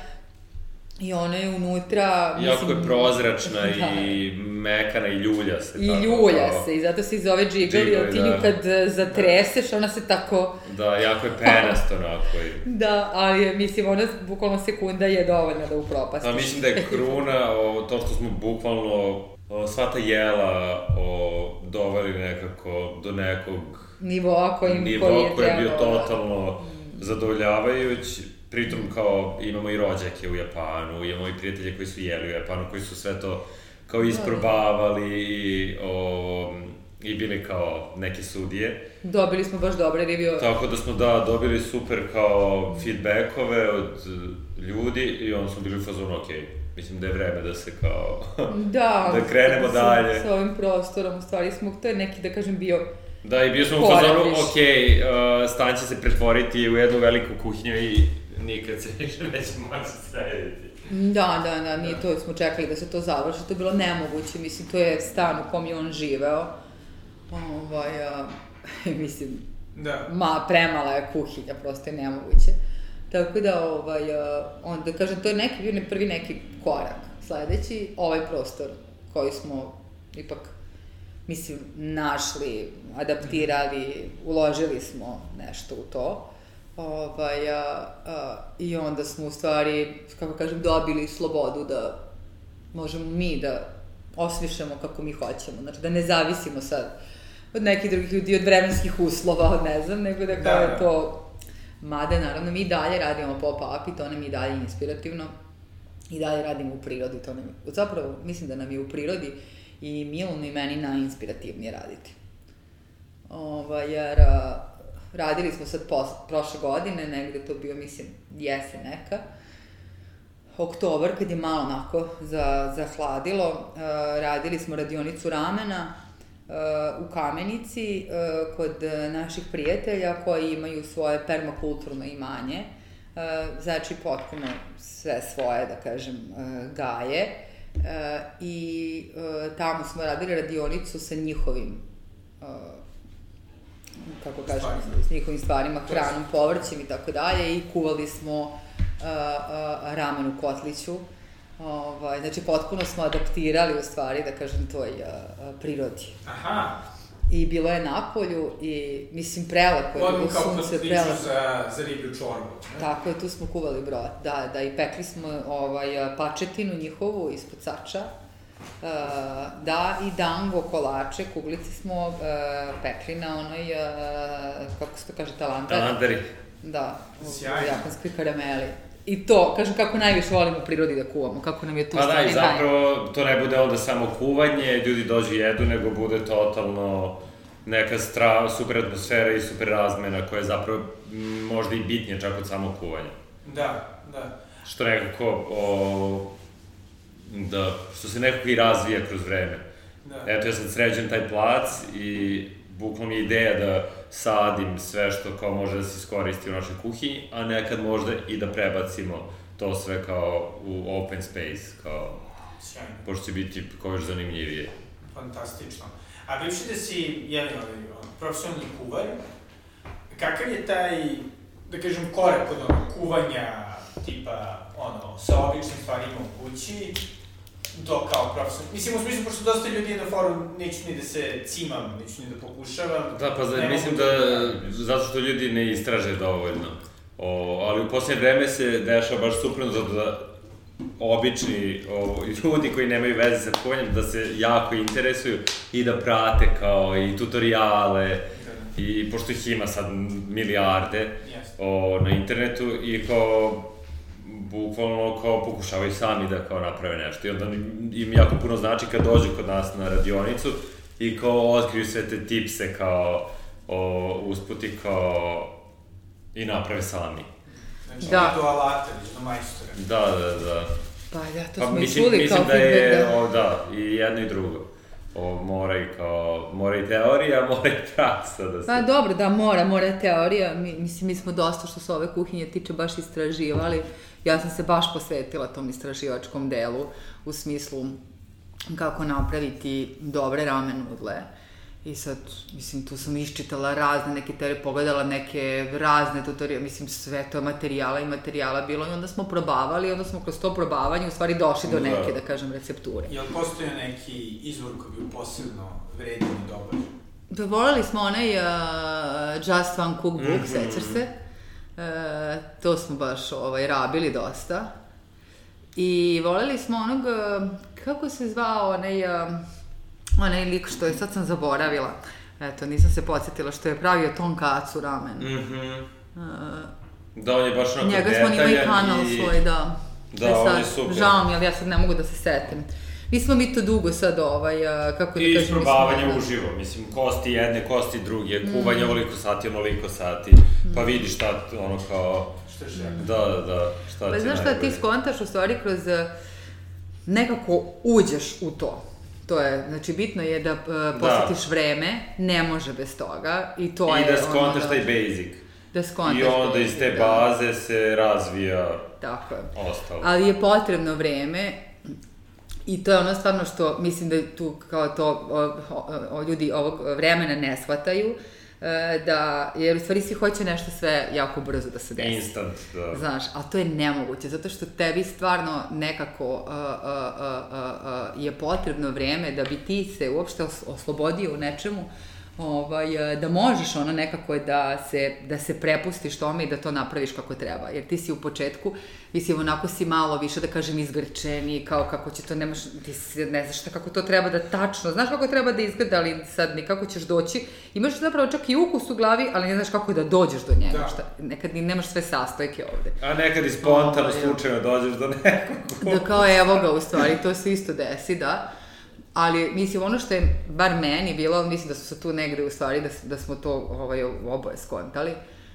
I ona je unutra... Jako mislim, je prozračna da. i mekana i ljulja se. I tako, ljulja kao... se i zato se i zove džigli, jer ti nju kad zatreseš, ona se tako... Da, jako je penasto onako. I... Da, ali mislim, ona bukvalno sekunda je dovoljna da upropastiš. A mislim da je kruna, o, to što smo bukvalno o, sva ta jela o, doveli nekako do nekog... Nivoa kojim nivoa koji je koji je bio trebalo. totalno mm. zadovoljavajuć. Pritom kao imamo i rođake u Japanu, imamo i prijatelje koji su jeli u Japanu, koji su sve to kao isprobavali i, o, i bili kao neke sudije. Dobili smo baš dobre review. Tako da smo da dobili super kao feedbackove od ljudi i onda smo bili u fazonu, ok, mislim da je vreme da se kao, da, da krenemo sa, dalje. Sa ovim prostorom, u stvari smo, to je neki, da kažem, bio... Da, i bio smo u fazonu, ok, uh, stan će se pretvoriti u jednu veliku kuhinju i nikad se više neće moći srediti. Da, da, da, nije to, smo čekali da se to završi, to je bilo nemoguće, mislim, to je stan u kom je on živeo. Ovaj, a, mislim, da. Ma, premala je kuhinja, prosto je nemoguće. Tako da, ovaj, a, onda, kažem, to je neki, bio prvi neki korak. Sledeći, ovaj prostor koji smo ipak mislim, našli, adaptirali, uložili smo nešto u to. Ovaj, a, a, I onda smo u stvari, kako kažem, dobili slobodu da možemo mi da osmišljamo kako mi hoćemo. Znači, da ne zavisimo sad od nekih drugih ljudi, od vremenskih uslova, od ne znam, nego da kao da, je to... Mada, naravno, mi dalje radimo pop-up i to nam je dalje inspirativno. I dalje radimo u prirodi, to nam je... Zapravo, mislim da nam je u prirodi i Milanu i meni najinspirativnije raditi. Ovaj, jer a, radili smo sad pos, prošle godine, negde to bio, mislim, jesen neka, oktobar, kad je malo onako za, zahladilo, a, radili smo radionicu ramena a, u Kamenici a, kod naših prijatelja koji imaju svoje permakulturno imanje, a, znači potpuno sve svoje, da kažem, a, gaje. Uh, i uh, tamo smo radili radionicu sa njihovim uh, kako kažem, s njihovim stvarima, hranom, povrćem i tako dalje i kuvali smo uh, uh, ramen u kotliću. Ovaj, znači, potpuno smo adaptirali u stvari, da kažem, toj uh, prirodi. Aha. I bilo je na polju i, mislim, prelepo je bilo sunce, prelepo. Odmah kao za, za riblju čorbu. Ne? Tako je, tu smo kuvali brod, da, da, i pekli smo ovaj, pačetinu njihovu ispod sača, uh, da, i dango, kolače, kuglice smo uh, pekli na onoj, uh, kako se to kaže, talandari. Talandari. Da, u, u japanskoj karameli. I to, kažem, kako najviše volimo u prirodi da kuvamo, kako nam je tu pa stvari da, i zapravo naj... to ne bude onda samo kuvanje, ljudi dođu jedu, nego bude totalno neka stra, super atmosfera i super razmena koja je zapravo možda i bitnija čak od samog kuvanja. Da, da. Što nekako, o, da, što se nekako i razvija kroz vreme. Da. Eto, ja sad sređem taj plac i bukvalno mi je ideja da sadim sve što kao može da se iskoristi u našoj kuhinji, a nekad možda i da prebacimo to sve kao u open space, kao... Sjajno. Pošto će biti kao još zanimljivije. Fantastično. A bivši da si jedan profesionalni kuvar, kakav je taj, da kažem, korak od ono kuvanja, tipa, ono, sa običnim stvarima u kući, do kao profesionalno. Mislim, u smislu, pošto dosta ljudi je na foru, neću ni da se cimam, neću ni da pokušavam. Da, pa znači, mislim da, zato što ljudi ne istraže dovoljno. O, ali u posljednje vreme se dešava baš suprotno, zato da obični o, ljudi koji nemaju veze sa kuvanjem, da se jako interesuju i da prate kao i tutoriale, da. I pošto ih ima sad milijarde o, na internetu i kao bukvalno kao pokušavaju sami da kao naprave nešto i onda im jako puno znači kad dođu kod nas na radionicu i kao otkriju sve te tipse kao o, usputi kao i naprave sami. Znači, da. Do alata, do majstora. Da, da, da. Pa da, to pa, smo mislim, i čuli kao feedback, da. Je, o, da, i jedno i drugo. O, mora i kao, mora i teorija, mora i praksa da se... Pa dobro, da, mora, mora teorija. Mi, mislim, mi smo dosta što se ove kuhinje tiče baš istraživali. Ja sam se baš posvetila tom istraživačkom delu u smislu kako napraviti dobre ramen nudle. I sad, mislim, tu sam iščitala razne neke teorije, pogledala neke razne tutorije, mislim, sve to materijala i materijala bilo i onda smo probavali i onda smo kroz to probavanje u stvari došli do neke, da kažem, recepture. Je li postoji neki izvor koji bi posebno vredan i dobar? Da, voleli smo onaj uh, Just One Cookbook, mm-hmm. sećaš se? Uh, to smo baš ovaj, rabili dosta. I voleli smo onog, uh, kako se zvao onaj... Uh, onaj lik što je, sad sam zaboravila, eto, nisam se podsjetila, što je pravio tonkatsu ramen. Mhm. Uh, da, on je baš onako njega smo imali kanal i... svoj, da. Da, e sad, on je super. Žao mi, ali ja sad ne mogu da se setim. Nismo mi to dugo sad, ovaj, kako da I kažem... I isprobavanje smo... uživo, mislim, kosti jedne, kosti druge, kuvanje mm. ovoliko sati, onoliko sati, mm. pa vidiš šta, ono kao... Šta je da, da, da, šta pa, ti znaš šta, ti skontaš u stvari kroz... Nekako uđeš u to. To je, znači, bitno je da uh, posjetiš da. Vreme, ne može bez toga i to I je... I da skontaš taj basic. Da skontaš I onda basic, iz te baze da. Se razvija tako je. Ostalo. Ali je potrebno vreme i to je ono stvarno što mislim da tu kao to o, o, o, ljudi ovog vremena ne shvataju, da, jer u stvari svi hoće nešto sve jako brzo da se desi. Instant, da. Znaš, a to je nemoguće, zato što tebi stvarno nekako uh, uh, uh, uh, je potrebno vreme da bi ti se uopšte oslobodio u nečemu, ovaj, da možeš ono nekako da se, da se prepustiš tome i da to napraviš kako treba. Jer ti si u početku, mislim, onako si malo više, da kažem, izgrčeni, kao kako će to, nemaš, ti si, ne znaš šta, kako to treba da tačno, znaš kako treba da izgleda, ali sad nikako ćeš doći. Imaš zapravo čak i ukus u glavi, ali ne znaš kako da dođeš do njega. Da. Šta, nekad ni nemaš sve sastojke ovde. A nekad i spontano oh, slučajno dođeš do nekog. Da kao evo ga, u stvari, to se isto desi, da. Ali, mislim, ono što je, bar meni bilo, mislim da su se tu negde, u stvari, da, da smo to ovaj, oboje skontali,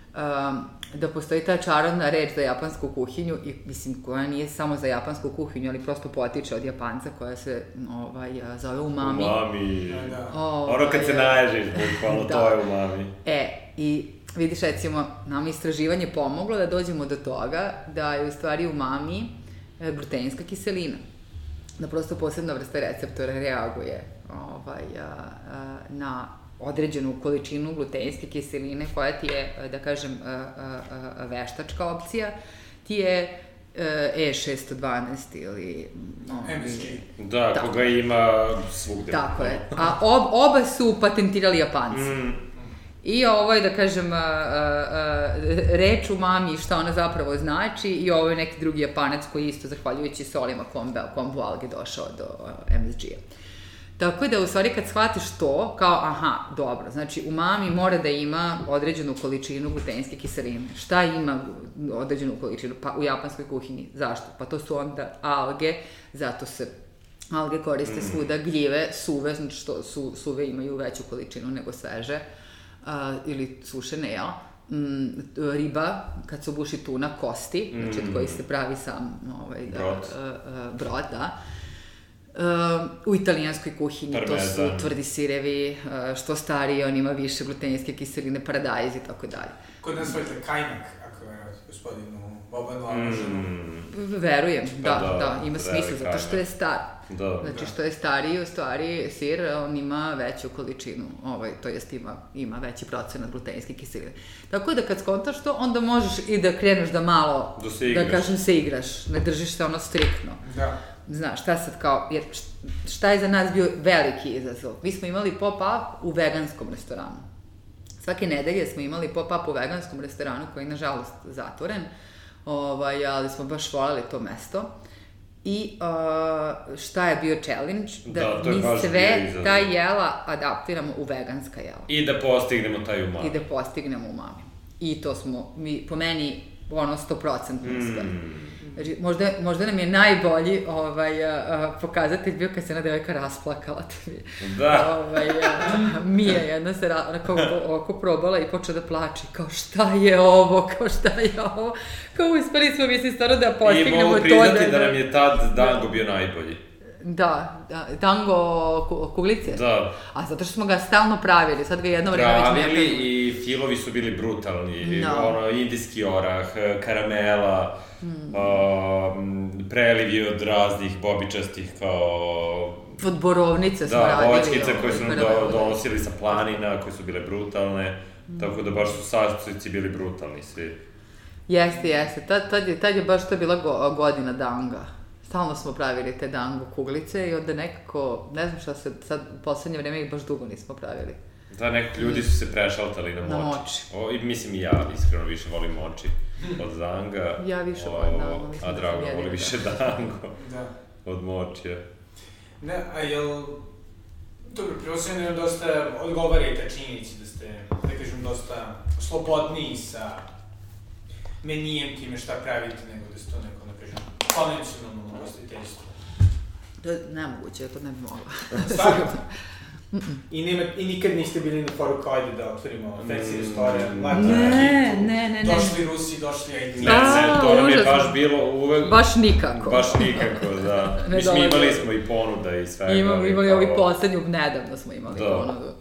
um, da postoji ta čarovna reč za japansku kuhinju, i, mislim, koja nije samo za japansku kuhinju, ali prosto potiče od Japanca, koja se ovaj, zove umami. Umami. Da. Ovaj, ono kad se naježiš, bukvalno, da. To je umami. E, i vidiš, recimo, nam istraživanje pomoglo da dođemo do toga da je u stvari umami gluteinska kiselina. Da prosto posebna vrsta receptora reaguje ovaj, a, a, na određenu količinu gluteinske kiseline koja ti je, da kažem, a, a, a, veštačka opcija, ti je E šesto dvanaest ili... M S G. Da, tako. Koga ima svugde. Tako je. A ob, oba su patentirali Japanci. Mm. I ovo je, da kažem, a, a, a, reč umami, šta ona zapravo znači, i ovo je neki drugi Japanac koji isto, zahvaljujući solima kombe, kombu alge, došao do M S G-a. Tako da, u stvari, kad shvatiš to, kao, aha, dobro, znači, umami mora da ima određenu količinu gluteinske kiseline. Šta ima određenu količinu? Pa u japanskoj kuhinji. Zašto? Pa to su onda alge, zato se alge koriste svuda, gljive, suve, znači što su, suve imaju veću količinu nego sveže. Uh, ili sušene, jel? Mm, riba, kad se obuši tuna, kosti, mm. znači od koji se pravi sam ovaj, da, brod. Uh, uh, brod, da. Uh, u italijanskoj kuhinji Parmeza. To su tvrdi sirevi, uh, što stariji, on ima više gluteinske kiseline, paradajz i tako dalje. Kod nas volite kajmak, ako je gospodinu Bobanu Aložanu. Mm. Verujem, da, da, da, ima smisla, zato što je star. Da. Znači, što je stariji, u stvari, sir, on ima veću količinu, ovaj, to jest ima, ima veći procenat gluteinske kiseline. Tako da kad skontaš to, onda možeš i da kreneš da malo, da, da kažem, se igraš, ne držiš se ono striktno. Da. Znaš, šta sad kao, jer šta je za nas bio veliki izazov? Mi smo imali pop-up u veganskom restoranu. Svake nedelje smo imali pop-up u veganskom restoranu, koji je, nažalost, zatvoren, ovaj, ali smo baš voljeli to mesto. I uh, šta je bio challenge? Da, da mi sve ta jela adaptiramo u veganska jela. I da postignemo taj umami. I da postignemo umami. I to smo, mi, po meni, ono sto procentno uspeli. Mm. Znači, možda, možda nam je najbolji ovaj, uh, pokazatelj bio kad se jedna devojka rasplakala. Da. Ovaj, uh, Mija jedna se ra, onako, oko probala i počela da plače. Kao šta je ovo, kao šta je ovo. Kao uspeli smo, mislim, stvarno da postignemo to. I mogu priznati da, da nam je tad dango bio najbolji. Da, da, dango kuglice. Da. A zato što smo ga stalno pravili, sad ga jedno vreme već ne pravili. Pravili i filovi su bili brutalni, no. Ono, indijski orah, karamela, mm. uh, prelivi od raznih bobičastih kao... Od borovnice smo da, radili. Da, voćkice koje su nam do, donosili sa planina, koje su bile brutalne, mm. tako da baš su sastojci bili brutalni svi. Jeste, jeste, tad, tad, je, tad je baš to bila go, godina danga. Stalno smo pravili te dango kuglice i onda nekako, ne znam šta se, sad u poslednje vreme ih baš dugo nismo pravili. Da, nekako ljudi su se prešaltali na moči. Na moči. O, i mislim i ja iskreno više volim moči od danga. Ja više volim dango, mislim. A Drago voli više dango da. Od močije. Ne, a jel... Dobro, preosljeno je dosta odgovarajte činjenici da ste, da kažem, dosta slobodniji sa menijem time šta pravite, nego da ste to neko, da kažem, konvencionalno ugostiteljstvo. To je nemoguće, ja to ne bi mogla. Stvarno? I, nema, I nikad niste bili na foru kao ajde da otvorimo fancy restoran, Latin ne, ne, ne, došli Rusi, došli I T. Ne, ne, to nam je baš bilo uvek... Baš nikako. Baš nikako, da. Mislim, imali smo i ponuda i svega. Imamo, imali ovi poslednju, nedavno smo imali da. Ponudu.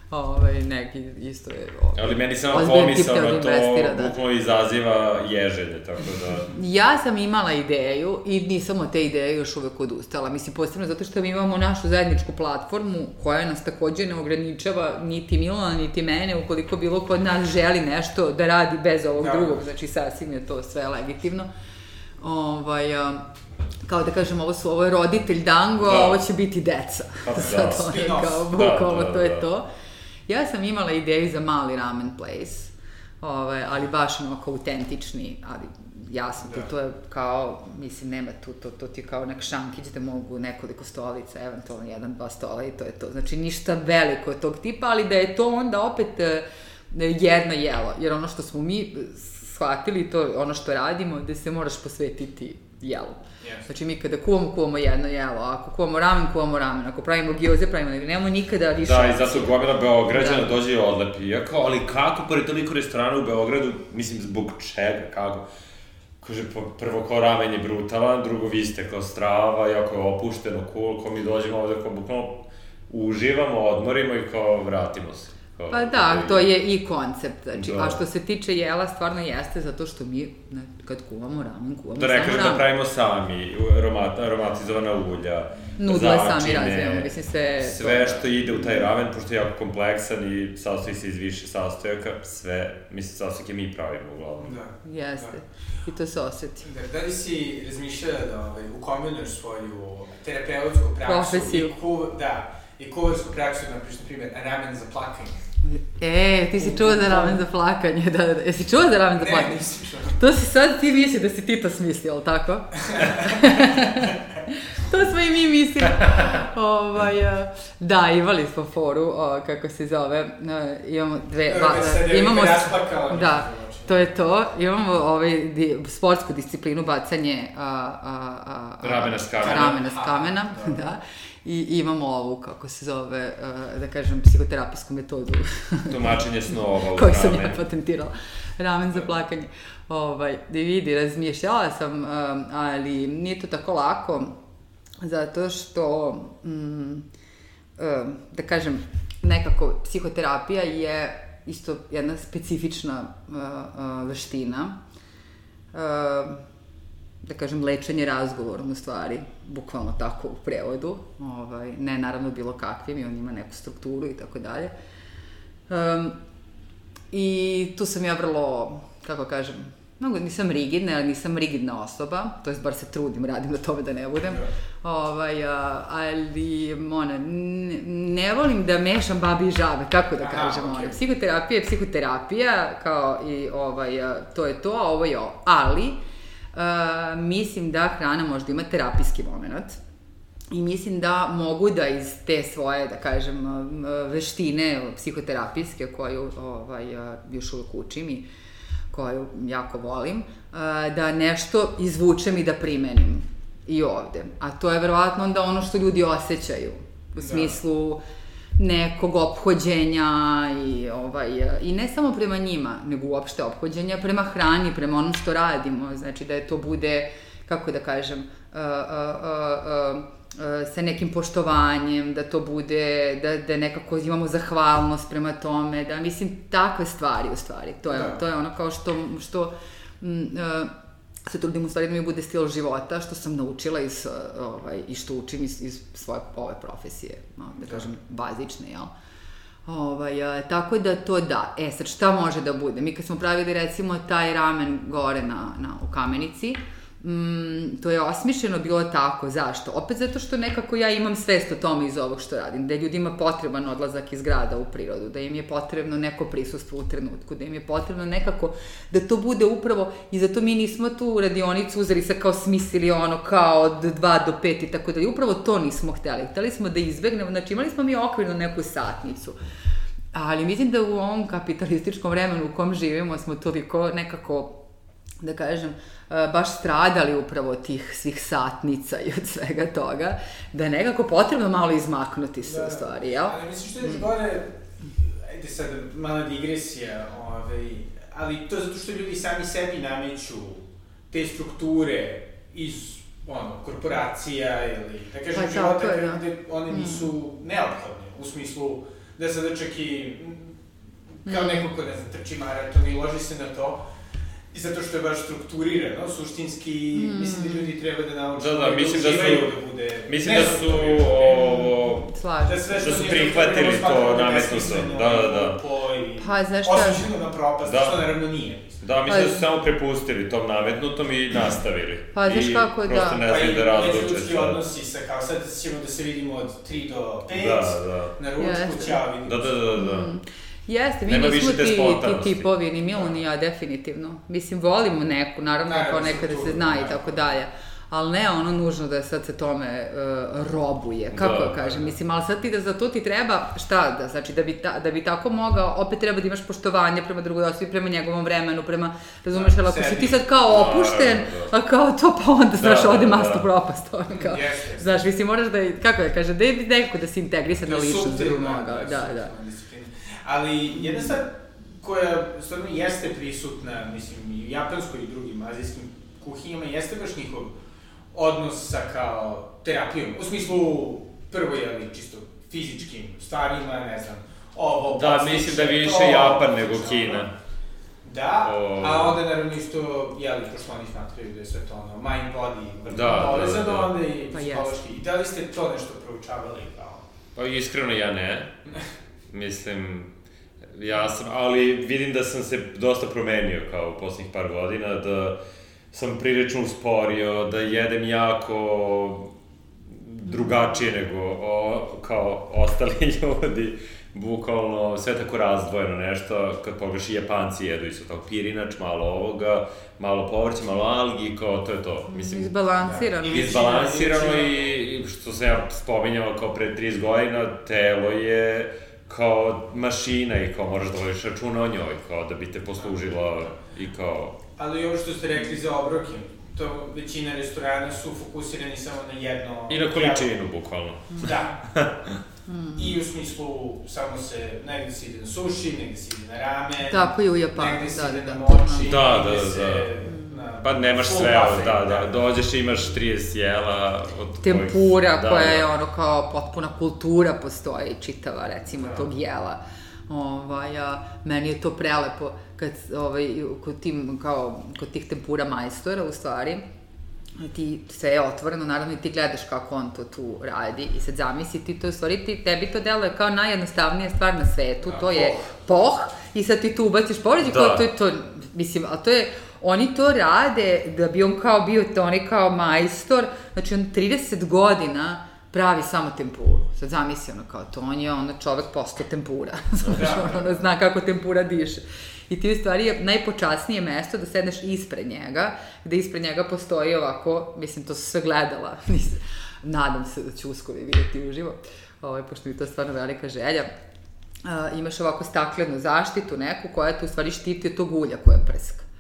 Ovaj, neki isto je... Ovaj, ali meni samo pomisao na to bukvalno izaziva ježenje, tako da... Ja sam imala ideju i nisam od te ideje još uvek odustala. Mislim, posebno zato što mi imamo našu zajedničku platformu koja nas takođe ne ograničava niti Milana, niti mene, ukoliko bilo ko od nas želi nešto da radi bez ovog ja. drugog, znači sasvim je to sve legitimno. Ovaj... kao da kažem, ovo su, ovo je roditelj Dango, a ovo će biti deca. Da, sad to je kao, bukvalno, to je to. Ja sam imala ideju za mali ramen place, ovaj, ali baš onako autentični, ali jasno, to, to je kao, mislim, nema tu, to, to ti je kao nek šankić da mogu nekoliko stolica, eventualno jedan, dva stola i to je to. Znači, ništa veliko tog tipa, ali da je to onda opet jedno jelo, jer ono što smo mi shvatili, to ono što radimo, da se moraš posvetiti jelu. Yes. Znači mi kada kuvamo, kuvamo jedno jelo, ako kuvamo ramen, kuvamo ramen, ako pravimo gyoze, pravimo nego, nemamo nikada više da, opcije. Da, i zato gomila Beograđana da. dođe i odlepi. Ja kao, ali kako, pored toliko restorana u Beogradu, mislim, zbog čega, kako? Kaže, prvo kao ramen je brutalan, drugo vi ste kao strava, jako je opušteno, cool, ko mi dođemo ovde, kao bukvalno uživamo, odmorimo i kao vratimo se. Pa da, to je i koncept, znači, da. A što se tiče jela, stvarno jeste zato što mi, ne, kad kuvamo ramen, kuvamo da samo ramen. Da ne kažem da pravimo sami, aromat, aromatizovana ulja, nudle sami razvijamo, mislim sve... Sve to, što ide u taj ramen, pošto je jako kompleksan i sastoji se iz više sastojaka, sve, mislim, sastojke mi pravimo uglavnom. Da. Jeste, da. I to se osjeti. Da, da li si razmišljala da ovaj, ukombinuješ svoju terapeutsku praksu Profesiju. i kuv, da, i kuvarsku praksu, na primjer, ramen za plakanje? E, ti si čuo za ramen za plakanje, da, da, da. Jesi čuo za ramen za plakanje? Ne, nisam čuo. To si sad ti misli da si ti to smislio, ali tako? To smo i mi mislili. ovaj, da, imali smo foru, o, kako se zove, imamo dve... Ba, da, imamo, da, to je to. Imamo ovaj, di, sportsku disciplinu bacanje a, a, a, ramena s kamena. Ramena s kamena, a, da. I imamo ovu, kako se zove, da kažem, psihoterapijsku metodu. Tumačenje snova u ramen. Koju sam ja patentirala. Ramen za plakanje. Ovaj, da vidi, razmišljala sam, ali nije to tako lako, zato što, mm, da kažem, nekako psihoterapija je isto jedna specifična veština. Da kažem, lečenje razgovorom u stvari, bukvalno tako u prevodu, ovaj, ne naravno bilo kakvim, i on ima neku strukturu i tako dalje. Um, I tu sam ja vrlo, kako kažem, mnogo nisam rigidna, ali nisam rigidna osoba, to jest bar se trudim, radim na tome da ne budem, ovaj, a, ali ona, ne, ne volim da mešam babi i žabe, kako da kažem, Aha, okay. Psihoterapija je psihoterapija, kao i ovaj, a, to je to, a ovo je ovo, ali Uh, mislim da hrana možda ima terapijski moment i mislim da mogu da iz te svoje, da kažem, veštine psihoterapijske koju ovaj, još uvek učim i koju jako volim, uh, da nešto izvučem i da primenim i ovde. A to je verovatno onda ono što ljudi osjećaju u smislu da. nekog ophođenja i, ovaj, i ne samo prema njima, nego uopšte ophođenja prema hrani, prema onom što radimo, znači da je to bude, kako da kažem, uh, uh, uh, uh, sa nekim poštovanjem, da to bude, da, da nekako imamo zahvalnost prema tome, da mislim takve stvari u stvari, to je, to je ono kao što, što mm, uh, se trudim u stvari da mi bude stil života, što sam naučila iz, ovaj, i što učim iz, iz svoje ove profesije, no, da kažem, bazične, jel? Ovaj, a, tako da to da. E, sad, šta može da bude? Mi kad smo pravili, recimo, taj ramen gore na, na, u Kamenici, Mm, to je osmišljeno bilo tako. Zašto? Opet zato što nekako ja imam svest o tome iz ovog što radim, da je ljudima potreban odlazak iz grada u prirodu, da im je potrebno neko prisustvo u trenutku, da im je potrebno nekako da to bude upravo, i zato mi nismo tu radionicu uzeli sa kao smislili ono kao od dva do pet i tako da, upravo to nismo hteli. Hteli smo da izbegnemo, znači imali smo mi okvirno neku satnicu, ali mislim da u ovom kapitalističkom vremenu u kom živimo smo toliko nekako, da kažem, baš stradali upravo tih svih satnica i od svega toga, da je nekako potrebno malo izmaknuti se, da, u stvari, jel? Ali mislim što je još gore, ajde sad, mala digresija, ovaj, ali to je zato što ljudi sami sebi nameću te strukture iz, ono, korporacija ili, da kažem, pa, života, je, da. gde one nisu mm. neophodne, u smislu da sada čak i, kao neko ko, ne znam, trči maraton i loži se na to, i zato što je baš strukturirano, suštinski, mm. mislim da ljudi treba da nauče da, da, mislim da, su, da bude... Mislim da su, ovo, Slažem. Da, sve da su prihvatili to nametnuto, da, da, da. Pa, znaš šta? Osuđeno na propast, da. Što naravno nije. Da, mislim pa, da su samo prepustili tom nametnutom i nastavili. Pa, znaš kako, da. I prosto ne znam da razluče. Pa i međuljudski odnosi sa, kao sad ćemo da se vidimo od tri do pet, da, da. na ručku, ćao, vidimo. Da, da, da, da. Mm. Jeste, mi nismo ti, ti tipovi, ni Milo, ni ja, definitivno. Mislim, volimo neku, naravno, naravno kao nekada se zna i tako dalje. Ali ne ono nužno da sad se tome uh, robuje, kako da, kažem, da. Mislim, ali sad ti da za to ti treba, šta da, znači da bi, ta, da bi tako mogao, opet treba da imaš poštovanje prema drugoj osobi, prema njegovom vremenu, prema, razumeš, ali ako si ti sad kao opušten, a kao to pa onda, znaš, ode mastu propast, ono kao, yes, znaš, mislim, moraš da, kako da kažem, da je nekako da se integrisa na ličnost drugoga, da, da. Ali jedna stvar koja stvarno jeste prisutna, mislim, i u japanskoj i drugim azijskim kuhinjama, jeste baš njihov odnos sa kao terapijom. U smislu, prvo je li čisto fizičkim stvarima, ne znam, ovo... Da, mislim da više to, Japan nego Kina. Da, o... a onda naravno isto, jeli, pošto oni smatraju da je sve to ono, mind body, da, povezano, da, da. onda i pa psihološki. I da li ste to nešto proučavali kao? Pa iskreno ja ne. Mislim, ja sam, ali vidim da sam se dosta promenio kao u posljednjih par godina, da sam prilično usporio, da jedem jako drugačije nego o, kao ostali ljudi, bukvalno sve tako razdvojeno nešto, kad pogledaš i Japanci jedu isto tako pirinač, malo ovoga, malo povrća, malo algi, kao to je to. Mislim, izbalansirano. Da, izbalansirano i što sam ja spominjao kao pre trideset godina, telo je kao mašina i kao moraš da voliš računa o njoj, kao da bi te poslužila i kao... Ali ovo što ste rekli za obroke, to većina restorana su fokusirani samo na jedno... I na količinu, bukvalno. Da. I u smislu, samo se, negde se ide na sushi, negde se ide na ramen, tako i u Japanu, negde se ide da, na mochi, da, da, negde da, se... Da. Na pa nemaš sve, buffet, da, da, dođeš i imaš trideset jela od tempura kojih, da, koja da. je ono kao potpuna kultura postoji, čitava recimo da. Tog jela. Ovaj, a, meni je to prelepo kad, ovaj, kod, tim, kao, kod tih tempura majstora, u stvari, ti sve je otvoreno, naravno i ti gledaš kako on to tu radi i sad zamisli ti to, u stvari ti, tebi to deluje kao najjednostavnija stvar na svetu, to je poh i sad ti tu ubaciš poređe, kao to je to, mislim, ali to je, oni to rade da bi on kao bio to, on je kao majstor, znači on trideset godina pravi samo tempuru. Sad zamisli ono kao to, on je ono čovek posto tempura, znači ono zna kako tempura diše. I ti u stvari je najpočasnije mesto da sedneš ispred njega, gde ispred njega postoji ovako, mislim to su sve gledala, nadam se da ću uskoro vidjeti uživo, ovaj, pošto mi to stvarno velika želja. Uh, imaš ovako staklenu zaštitu neku koja te u stvari štiti od tog ulja koje prska.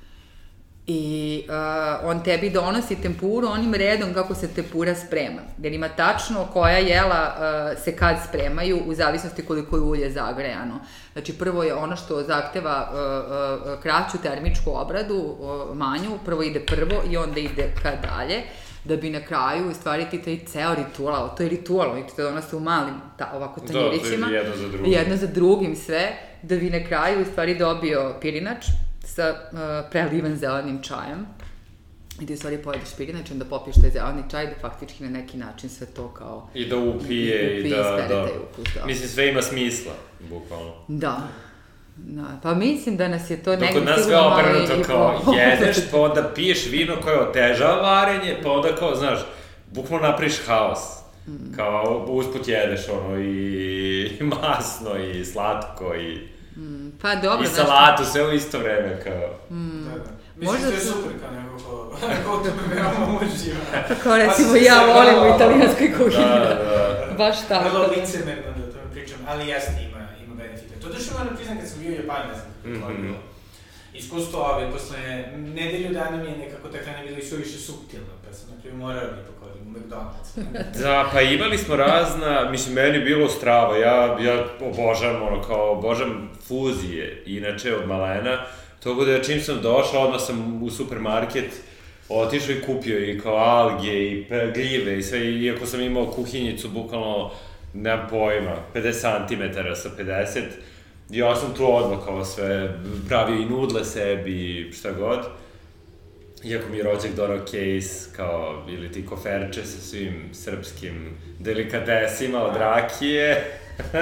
I uh, on tebi donosi tempuru onim redom kako se tempura sprema. Jer ima tačno koja jela uh, se kad spremaju u zavisnosti koliko je ulje zagrejano. Znači prvo je ono što zahteva uh, uh, kraću termičku obradu, uh, manju, prvo ide prvo i onda ide kad dalje. Da bi na kraju stvariti taj ceo ritual, to je ritual, oni to donose u malim ta, ovako tanjirićima. Da, to je jedno za drugim. Jedno za drugim sve, da bi na kraju u stvari dobio pirinač sa uh, prelivan zelenim čajem. I ti u stvari pojedeš pirinač, onda popiješ taj zeleni čaj, da faktički na neki način sve to kao... I da upije, i da, da. Ukus, da. Mislim, sve ima smisla, bukvalno. Da. Da, pa mislim da nas je to negdje sigurno malo i... Dok od nas kao obrnuto, kao jedeš, pa onda piješ vino koje otežava varenje, pa onda kao, znaš, bukvalno napriš haos. Mm. Kao usput jedeš ono i masno i slatko i... Mm, pa dobro, i salatu, sve u isto vreme kao... Mm. Da, da. Mislim, to je super kao neko ko, ko tebe veoma uživa. Kao recimo ja volim u italijanskoj kuhinji. Da, da. Baš tako. Vrlo licemerno da o tome pričam, ali jasno ima, ima benefite. To došlo moram priznam kad sam bio u Japanu, ne znam kako je bilo. Iskustvo ove, posle nedelju dana mi je nekako ta hrana bila i suviše suptilna, pa sam na primjer morao da pokodim u McDonald's. Da, pa imali smo razna, mislim, meni bilo strava, ja, ja obožavam, ono, kao, obožavam fuzije, inače, od malena, to bude, čim sam došao, odmah sam u supermarket otišao i kupio i kao alge i gljive i sve, iako sam imao kuhinjicu, bukvalno nemam pojma, pedeset centimetara sa pedeset, ja sam tu odmah kao sve, pravio i nudle sebi, šta god. Iako mi je rođak donao case, kao, ili ti koferče sa svim srpskim delikatesima od rakije,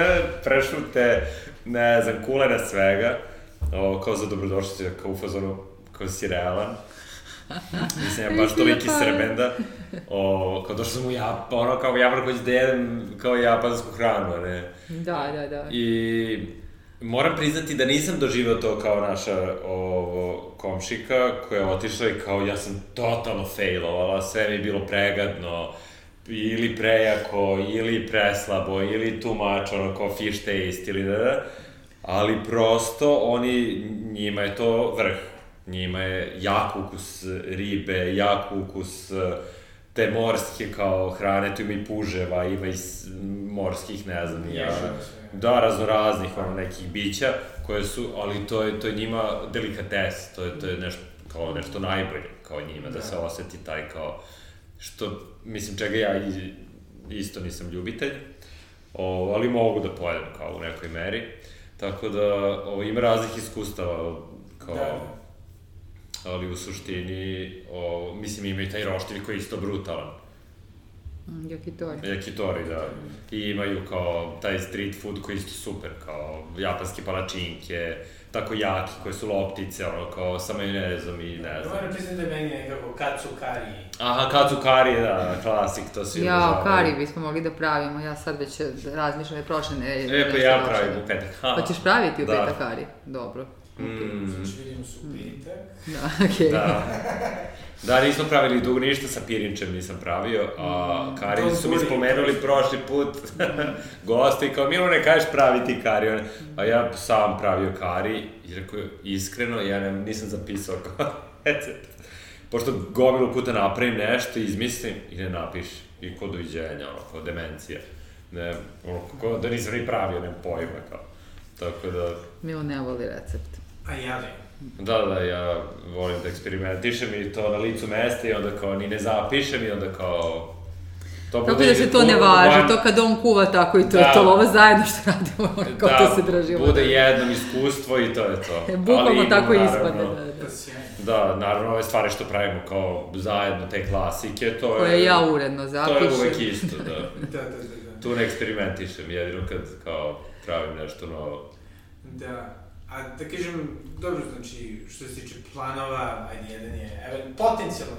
prešute, ne znam, kulena svega, o, kao za dobrodošlicu, kao u fazonu, kao si realan. Nisam ja baš toliki srbenda, o, kao došao sam u Japan, ono, kao u Japan koji ću da jedem kao japansku hranu, a ne? Da, da, da. I moram priznati da nisam doživao to kao naša ovo, komšika koja je otišla i kao ja sam totalno failovala, sve mi je bilo pregadno, ili prejako, ili preslabo, ili too much, ono kao fish taste, ili da da, ali prosto oni, njima je to vrh, njima je jak ukus ribe, jak ukus te morske kao hrane, tu ima i puževa, ima i morskih, ne znam, ja, da, raznoraznih, ono, nekih bića, koje su, ali to je, to je njima delikates, to je, to je nešto, kao nešto najbolje, kao njima, da se oseti taj, kao, što, mislim, čega ja isto nisam ljubitelj, o, ali mogu da pojedem, kao, u nekoj meri, tako da, o, ima raznih iskustava, kao, ali u suštini, o, mislim, ima i taj roštilj koji je isto brutalan. Mm, yakitori. Yakitori, da. I imaju kao taj street food koji je isto super, kao japanske palačinke, tako jaki, koje su loptice, ono, kao sa majonezom i ne znam. Moram priznati da je meni nekako katsu kari. Aha, katsu kari, da, klasik, to svi obožavaju. Ja, kari bismo mogli da pravimo, ja sad već razmišljam je prošle nedelje. E, pa ja pravim u petak. Pa ćeš praviti u petak kari? Dobro. Mm. Znači vidimo su petak. Da, okej. Da. Da, nismo pravili dugo ništa, sa pirinčem nisam pravio, a kari su mi spomenuli prošli put goste i kao, Milo, ne kažeš praviti kari, a ja sam pravio kari i rekao, iskreno, ja ne, nisam zapisao kao recept. Pošto gomilu puta napravim nešto, izmislim i ne napišem. I kod doviđenja, ono, kao demencija. Ne, ono, kao da nisam ni pravio, nemam pojma, kao. Tako da... Milo ne voli recept. A ja ne. Da, da, ja volim da eksperimentišem i to na licu mesta i onda kao ni ne zapišem i onda kao... To tako da se to ne važi, van... to kad on kuva tako i to da. Je to, ovo zajedno što radimo, kao da, to se držimo. Da, bude jedno iskustvo i to je to. E, bukvalno tako ispadne, da, da. Da, naravno ove stvari što pravimo kao zajedno, te klasike, to je... Koje ja uredno zapišem. To je uvek isto, da. Da, da, da, da. Tu ne eksperimentišem, jedino kad kao pravim nešto novo. Da. A da kažem, dobro, znači, što se tiče planova, ajde, jedan je, evo, potencijalno,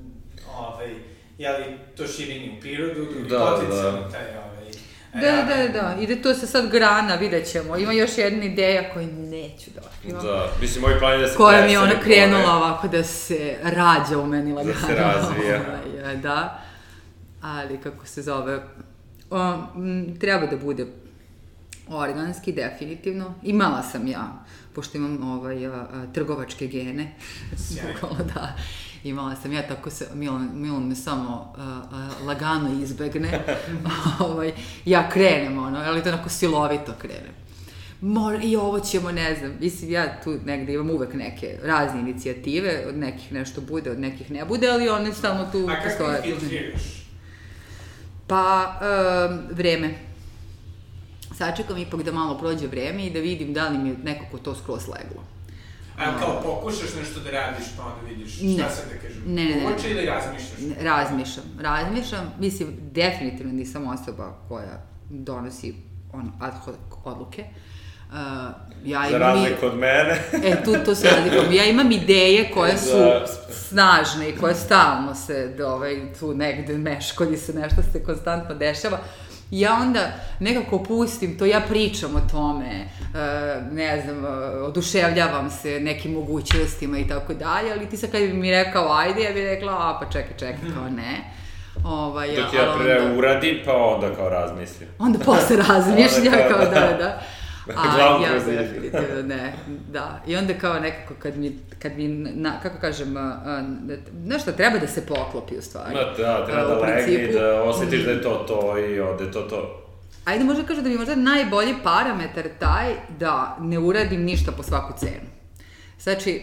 ovaj, jeli, to širenje u prirodu, drugi da, potencijalno da. taj, ovaj... Da, da, da, ide to se sad grana, vidjet ćemo. Ima još jedna ideja koju neću da otkrivam. Da, mislim, moj plan je da se... Koja mi je ona krenula ovako da se rađa u meni lagano. Da se razvija. Da, ali kako se zove, o, m, treba da bude organski, definitivno. Imala sam ja, pošto imam ovaj, a, a, trgovačke gene, bukvalno da, imala sam ja, tako se, Milan, Milan me samo a, a, lagano izbegne, ovaj, ja krenem, ono, ali to onako silovito krenem. Mor, i ovo ćemo, ne znam, mislim, ja tu negde imam uvek neke razne inicijative, od nekih nešto bude, od nekih ne bude, ali one stalno tu postoje. A kako ih filtriraš? Pa, um, vreme. Sačekam ipak da malo prođe vreme i da vidim da li mi je nekako to skroz leglo. A kao pokušaš nešto da radiš pa onda vidiš šta ne. Sad da kažem? Ne, ne, ne. Uoče ili razmišljaš? Ne, razmišljam. Razmišljam, mislim, definitivno nisam osoba koja donosi on, ad hoc odluke. Uh, ja Za razliku od mene. E, tu to se razlikom. Ja imam ideje koje su da. snažne i koje stalno se da, ovaj, tu negde meškolji se nešto se konstantno dešava. Ja onda nekako pustim to, ja pričam o tome, uh, ne znam, uh, oduševljavam se nekim mogućnostima i tako dalje, ali ti sad kad bi mi rekao ajde, ja bih rekla, a pa čekaj, čekaj, kao ne. Ovaj, dok ja pre onda, uradim, pa onda kao razmislim. Onda posle razmišlja, kao da, da. A ja definitivno ne, da. I onda kao nekako kad mi, kad mi na, kako kažem, nešto treba da se poklopi u stvari. Da, da, treba da legni, da osjetiš da je to to i ode to to. Ajde, možda kažem da bi možda najbolji parametar taj da ne uradim ništa po svaku cenu. Znači,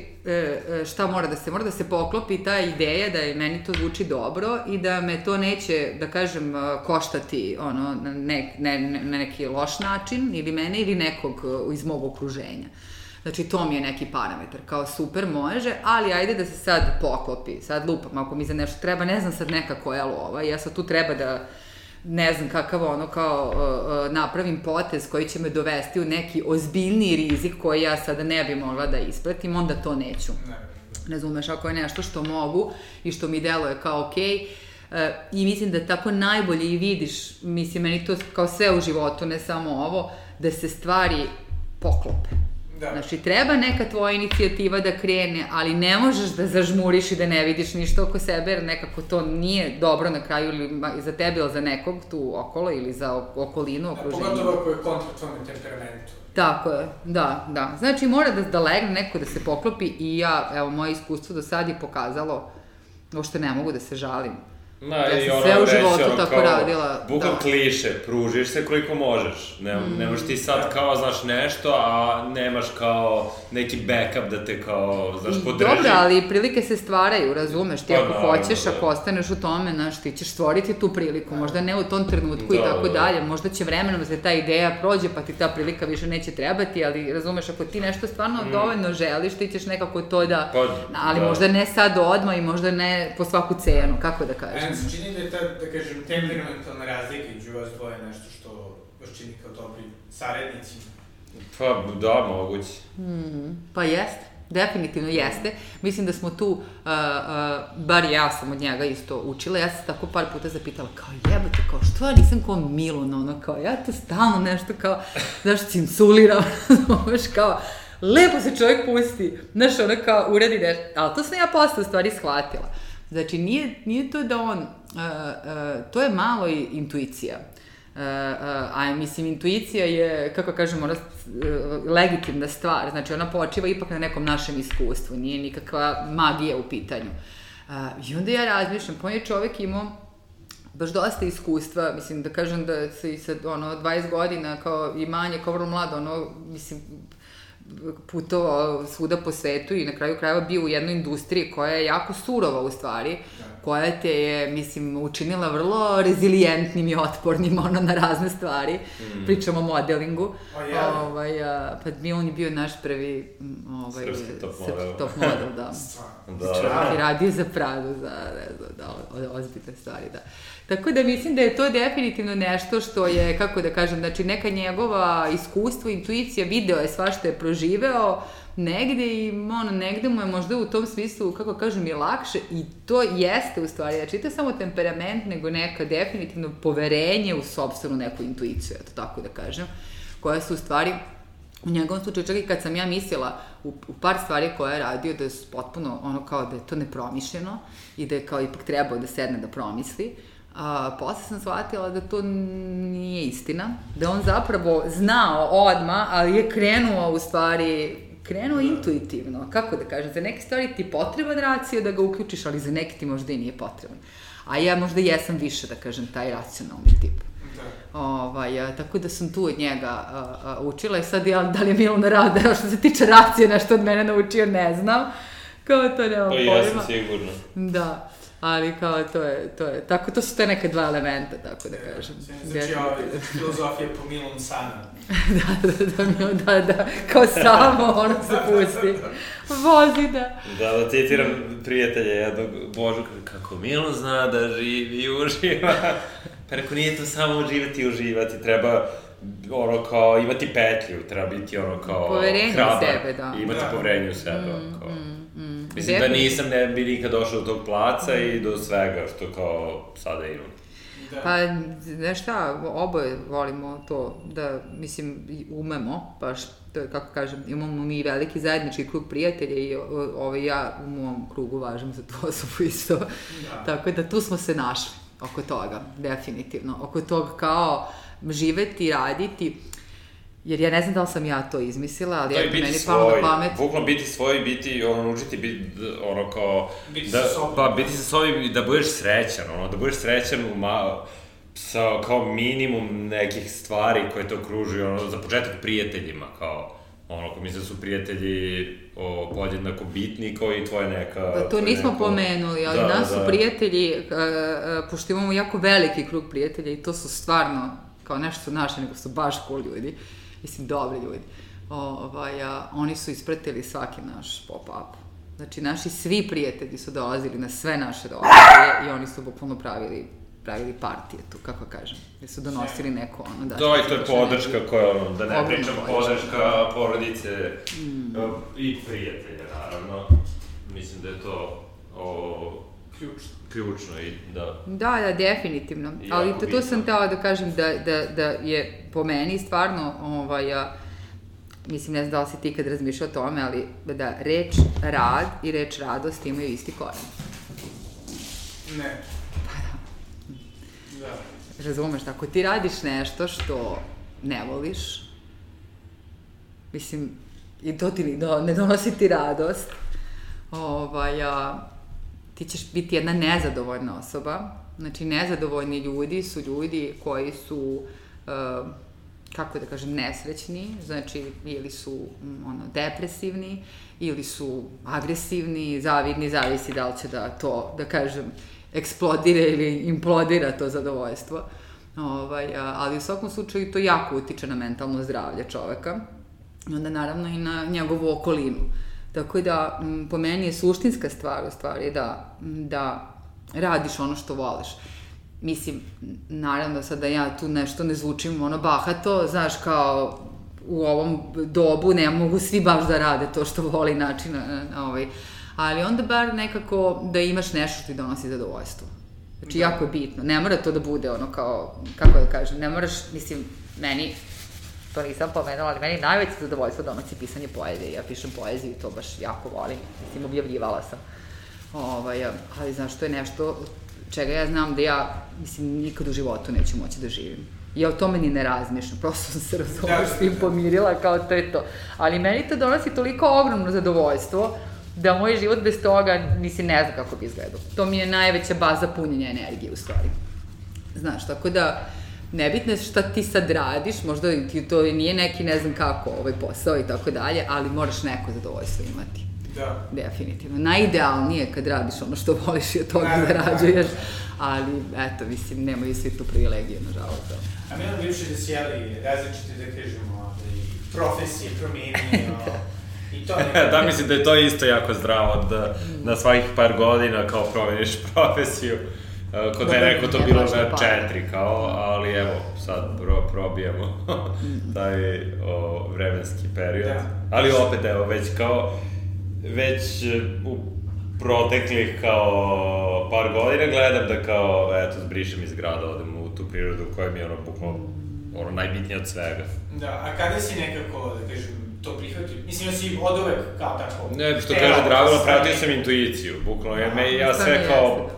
šta mora da se, mora da se poklopi ta ideja da je meni to zvuči dobro i da me to neće, da kažem, koštati ono, na, ne, ne, na neki loš način, ili mene, ili nekog iz mog okruženja. Znači, to mi je neki parametar, kao super može, ali ajde da se sad poklopi, sad lupam, ako mi za nešto treba, ne znam sad neka koja lova, ja sad tu treba da, ne znam kakav ono, kao uh, napravim potez koji će me dovesti u neki ozbiljniji rizik koji ja sada ne bi mogla da ispratim, onda to neću. Razumeš, ako je nešto što mogu i što mi deluje kao okej, okay, uh, i mislim da tako najbolje i vidiš, mislim, meni to kao sve u životu, ne samo ovo, da se stvari poklope. Da. Znači, treba neka tvoja inicijativa da krene, ali ne možeš da zažmuriš i da ne vidiš ništa oko sebe, jer nekako to nije dobro na kraju ili za tebe ili za nekog tu okolo ili za okolinu, okruženje. A pogotovo ako je kontra tvojom temperamentu. Tako je, da, da. Znači, mora da, da legne neko, da se poklopi i ja, evo, moje iskustvo do sad je pokazalo, uopšte ne mogu da se žalim. Na, ja sam ono, sve u životu ono, tako kao, radila. Bukval da. kliše, pružiš se koliko možeš. Ne, mm. ne možeš ti sad kao znaš nešto, a nemaš kao neki backup da te kao, znaš, podrži. Dobro, ali prilike se stvaraju, razumeš, ti pa, ako naravno, hoćeš, da. ako ostaneš u tome, znaš, ti ćeš stvoriti tu priliku, možda ne u tom trenutku da, i tako da. dalje, možda će vremenom da se ta ideja prođe, pa ti ta prilika više neće trebati, ali razumeš, ako ti nešto stvarno mm. dovoljno želiš, ti ćeš nekako to da, pa, ali da. možda ne sad odmah i možda ne po svaku cenu, kako da kažem. Meni se čini da je ta, da kažem, temperamentalna razlika između vas dvoje nešto što vas čini kao dobri saradnici. Pa da, moguće. Mm, pa jeste, definitivno jeste. Mislim da smo tu, uh, uh, bar ja sam od njega isto učila, ja sam tako par puta zapitala, kao jebate, kao što ja nisam kao Milun, ono, kao ja to stalno nešto kao, znaš, cinculiram, znaš, kao, lepo se čovjek pusti, znaš, ono kao uradi nešto, ali to sam ja posle u stvari shvatila. Znači, nije, nije to da on, uh, uh, to je malo i intuicija. Uh, uh, a mislim, intuicija je, kako kažemo, ona, uh, legitimna stvar, znači ona počiva ipak na nekom našem iskustvu, nije nikakva magija u pitanju. Uh, I onda ja razmišljam, pa on je čovjek imao baš dosta iskustva, mislim, da kažem da se i sad, ono, dvadeset godina, kao i manje, kao vrlo mlado, ono, mislim, putovao svuda po svetu i na kraju krajeva bio u jednoj industriji koja je jako surova u stvari, koja te je, mislim, učinila vrlo rezilijentnim i otpornim ono, na razne stvari. Mm. Pričamo o modelingu. Oh, yeah. ovaj, a, pa mi on je bio naš prvi ovaj, srpski top model. Srpski top model, da. da. Čovjek je radio za Pradu, za, ne znam, da, ozbiljne stvari, da. Tako da mislim da je to definitivno nešto što je, kako da kažem, znači neka njegova iskustvo, intuicija, video je sva što je proživeo negde i ono, negde mu je možda u tom smislu, kako kažem, je lakše i to jeste u stvari, znači to je samo temperament, nego neka definitivno poverenje u sopstvenu neku intuiciju, eto tako da kažem, koja su u stvari u njegovom slučaju, čak i kad sam ja mislila u, u par stvari koje je radio, da je potpuno ono kao da je to nepromišljeno i da je kao ipak trebao da sedne da promisli, a posle sam shvatila da to nije istina, da on zapravo znao odmah, ali je krenuo u stvari, krenuo intuitivno, kako da kažem, za neke stvari ti potreban racio da ga uključiš, ali za neke ti možda i nije potreban. A ja možda jesam više, da kažem, taj racionalni tip. Ovaj, a, tako da sam tu od njega a, a, učila i sad ja, da li je Milun Rada, što se tiče racije, nešto od mene naučio, ne znam. Kao to nema pojma. To ja sam sigurno. Da, ali kao to je, to je, tako to su te neke dva elementa, tako da kažem. Znači, ovaj, filozofija po Milun Sana. da, da, da, da, da, kao samo ono se pusti. Vozi, da. Da, da citiram prijatelja jednog Božu, kako Milun zna da živi i uživa. Pa rekao, nije to samo uživati i uživati, treba ono kao imati petlju, treba biti ono kao poverenje hrabar. u sebe, da. I imati da. poverenje u sebe, mm, kao. Mm, mm. Mislim da nisam, ne bi nikad došao do tog placa mm. i do svega što kao sada imam. Da. Pa, znaš šta, oboje volimo to da, mislim, umemo, baš, to je, kako kažem, imamo mi veliki zajednički krug prijatelja i ovaj, ja u mom krugu važem za tu osobu isto. Da. Tako da tu smo se našli oko toga, definitivno. Oko toga kao živeti, raditi, jer ja ne znam da li sam ja to izmislila, ali je meni palo na pamet. Bukvalno biti svoj, biti, ono, učiti, biti, ono, kao... Biti da, sa sobom. Pa, biti sa sobom i da budeš srećan, ono, da budeš srećan u ma, sa, kao minimum nekih stvari koje te okružuju, ono, za početak prijateljima, kao, ono, ako misle su prijatelji o, podjednako bitni kao i tvoja neka... Pa to nismo neko... pomenuli, ali da, nas su da. prijatelji, uh, uh, pošto imamo jako veliki krug prijatelja i to su stvarno, kao nešto su naše, nego su baš cool ljudi, mislim, dobri ljudi. Ovaj, a, oni su ispratili svaki naš pop-up. Znači, naši svi prijatelji su dolazili na sve naše događaje i oni su bukvalno pravili pravili partije tu, kako kažem, gde su donosili neko ono... Da, da i to je podrška koja, ono, da ne pričam podrška porodice mm. i prijatelja, naravno. Mislim da je to o, ključno. ključno i da... Da, da, definitivno. Ali to, to sam tela da kažem da, da, da je po meni stvarno, ovaj, a, mislim, ne znam da li si ti kad razmišljao o tome, ali da reč rad i reč radost imaju isti koren. Ne. Da. Razumeš, ako ti radiš nešto što ne voliš, mislim, i to ti do, ne donosi ti radost, ovaj, a, ti ćeš biti jedna nezadovoljna osoba. Znači, nezadovoljni ljudi su ljudi koji su, uh, kako da kažem, nesrećni, znači, ili su ono, depresivni, ili su agresivni, zavidni, zavisi da li će da to, da kažem, eksplodira ili implodira to zadovoljstvo. Ovaj, ali u svakom slučaju to jako utiče na mentalno zdravlje čoveka. Onda naravno i na njegovu okolinu. Tako da, m, po meni je suštinska stvar u stvari da, da radiš ono što voliš. Mislim, naravno sad da ja tu nešto ne zvučim ono bahato, znaš, kao u ovom dobu ne mogu svi baš da rade to što voli način, ovaj, ali onda bar nekako da imaš nešto što ti donosi zadovoljstvo. Znači, da. Jako je bitno. Ne mora to da bude ono kao, kako da kažem, ne moraš, mislim, meni, to nisam pomenula, ali meni najveće zadovoljstvo donosi pisanje poezije. Ja pišem poeziju i to baš jako volim. Mislim, objavljivala sam. Ovaj, ali znaš, to je nešto čega ja znam da ja, mislim, nikad u životu neću moći da živim. Ja o tome ni ne razmišljam, prosto sam se razumela s tim pomirila, kao to je to. Ali meni to donosi toliko ogromno zadovoljstvo da moj život bez toga, mislim, ne znam kako bi izgledao. To mi je najveća baza punjenja energije, u stvari. Znaš, tako da, nebitno je šta ti sad radiš, možda ti to nije neki, ne znam kako, ovaj posao i tako dalje, ali moraš neko zadovoljstvo imati. Da. Definitivno. Najidealnije je kad radiš ono što voliš i od toga zarađuješ, ali, eto, mislim, nemaju svi tu privilegiju, nažalost. A meni bivše da si jeli različite, da kažemo, profesije promenio, i to nekako... Da, mislim da je to isto jako zdravo, da na svakih par godina kao promeniš profesiju. Kod mene neko to bilo na četiri, kao, ali evo, sad pro, probijemo taj o, vremenski period. Da. Ali opet, evo, već kao, već u proteklih kao par godina gledam da kao, eto, zbrišem iz grada, odem u tu prirodu koja mi je ono, bukvalno, ono, najbitnije od svega. Da, a kada si nekako, da kažem, to prihvatio? Mislim, da si od uvek kao tako... Ne, što kaže Dragona, pratio sam intuiciju, bukvalno, jer me, ja sve kao...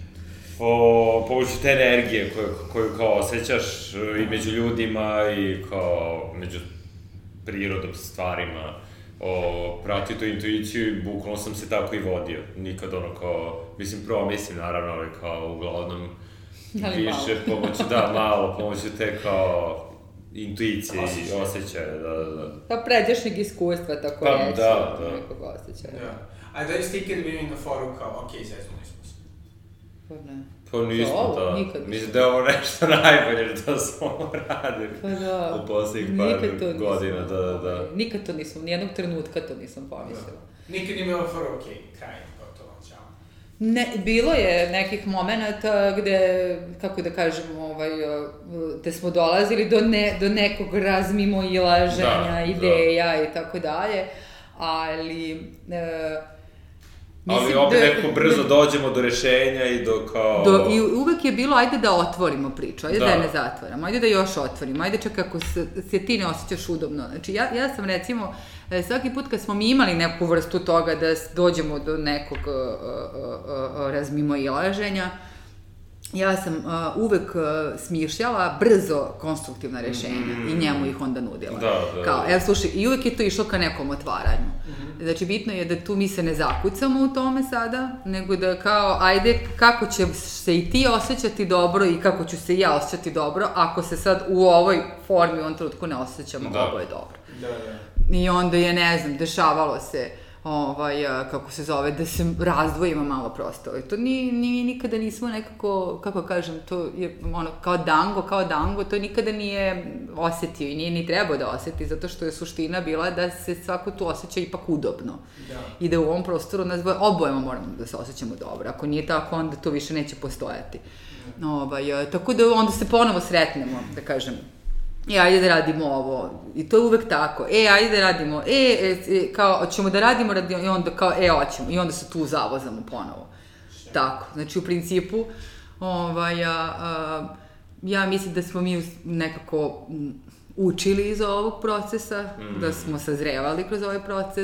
O pomoću te energije koju, koju kao osjećaš i među ljudima i kao među prirodom, stvarima, o, pratio tu intuiciju i bukvalno sam se tako i vodio. Nikad ono kao, mislim, promislim naravno, ali kao uglavnom ali više malo. Pomoću, da, malo, pomoću te kao intuicije i osjećaja, da, da, da. Pa pređašnjeg iskustva, tako pa, reći, da, da. nekog osjećaja. Da. A da li ste ikad bili na foru kao, okej, okay, zezmo nismo se? Pa ne. Pa nismo, da. Nikad mislim da je ovo nešto najbolje što smo radili pa da. U poslednjih par godina, da, da, da. Nikad to nisam, nijednog trenutka to nisam pomislila. Da. Nikad nije bilo for okej, okay, kraj, gotovo, čao. Ne, bilo je nekih momenata gde, kako da kažem, ovaj, gde smo dolazili do, ne, do nekog razmimoilaženja, da, ideja da. I tako dalje, ali... E, Mislim, ali opet nekako da, brzo dođemo do rešenja i do kao... Do, I uvek je bilo, ajde da otvorimo priču, ajde da, da je ne zatvaramo, ajde da još otvorimo, ajde čak ako se, se ti ne osjećaš udobno. Znači, ja, ja sam recimo, svaki put kad smo mi imali neku vrstu toga da dođemo do nekog uh, uh, uh, razmimoilaženja, ja sam uh, uvek uh, smišljala brzo konstruktivna rešenja mm. i njemu ih onda nudila. Da, da. Kao, evo slušaj, i uvek je to išlo ka nekom otvaranju. Mm-hmm. Znači, bitno je da tu mi se ne zakucamo u tome sada, nego da kao, ajde, kako će se i ti osjećati dobro i kako ću se i ja osjećati dobro, ako se sad u ovoj formi u ovom trenutku ne osjećamo, da. Ovo je dobro. Da, da. I onda je, ne znam, dešavalo se, ovaj, kako se zove, da se razdvojimo malo prosto. I to ni, ni, nikada nismo nekako, kako kažem, to je ono, kao dango, kao dango, to nikada nije osetio i nije ni trebao da oseti, zato što je suština bila da se svako tu osjeća ipak udobno. Da. I da u ovom prostoru nas obojemo moramo da se osjećamo dobro. Ako nije tako, onda to više neće postojati. Da. Ovaj, tako da onda se ponovo sretnemo, da kažem, e, ajde da radimo ovo, i to je uvek tako, e, ajde da radimo, e, e kao, ćemo da radimo, radimo, i onda kao, e, hoćemo, i onda se tu zavozamo ponovo. Šta? Tako, znači u principu, ovaj, a, a, ja mislim da smo mi nekako učili iz ovog procesa, mm. da smo sazrevali kroz ovaj proces.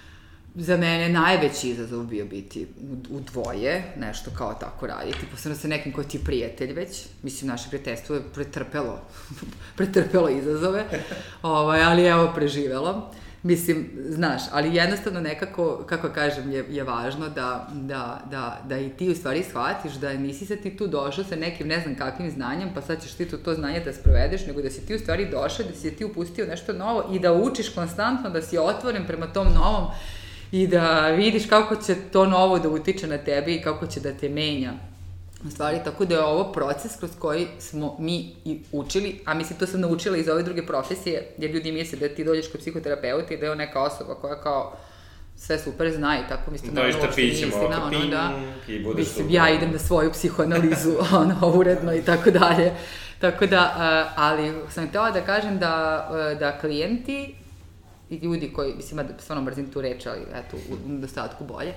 Za mene najveći izazov bio biti u, u dvoje, nešto kao tako raditi, posebno sa nekim koji ti je prijatelj već, mislim, naše prijateljstvo je pretrpelo, pretrpelo izazove, ovaj, ali evo, preživelo, mislim, znaš, ali jednostavno nekako, kako kažem, je, je važno da, da, da, da i ti u stvari shvatiš da nisi sad ti tu došao sa nekim ne znam kakvim znanjem, pa sad ćeš ti tu to znanje da sprovedeš, nego da si ti u stvari došao, da si ti upustio nešto novo i da učiš konstantno, da si otvoren prema tom novom, i da vidiš kako će to novo da utiče na tebi i kako će da te menja. U stvari, tako da je ovo proces kroz koji smo mi i učili, a mislim, to sam naučila iz ove druge profesije, jer ljudi misle da ti dođeš kod psihoterapeuta i da je on neka osoba koja kao sve super zna i tako, mislim, da ono uopšte nije istina, ono da, mislim, ja idem na svoju psihoanalizu, ono, uredno i tako dalje. Tako da, ali sam htjela da kažem da, da klijenti i ljudi koji, mislim, stvarno mrzim tu reč, ali eto, u nedostatku bolje,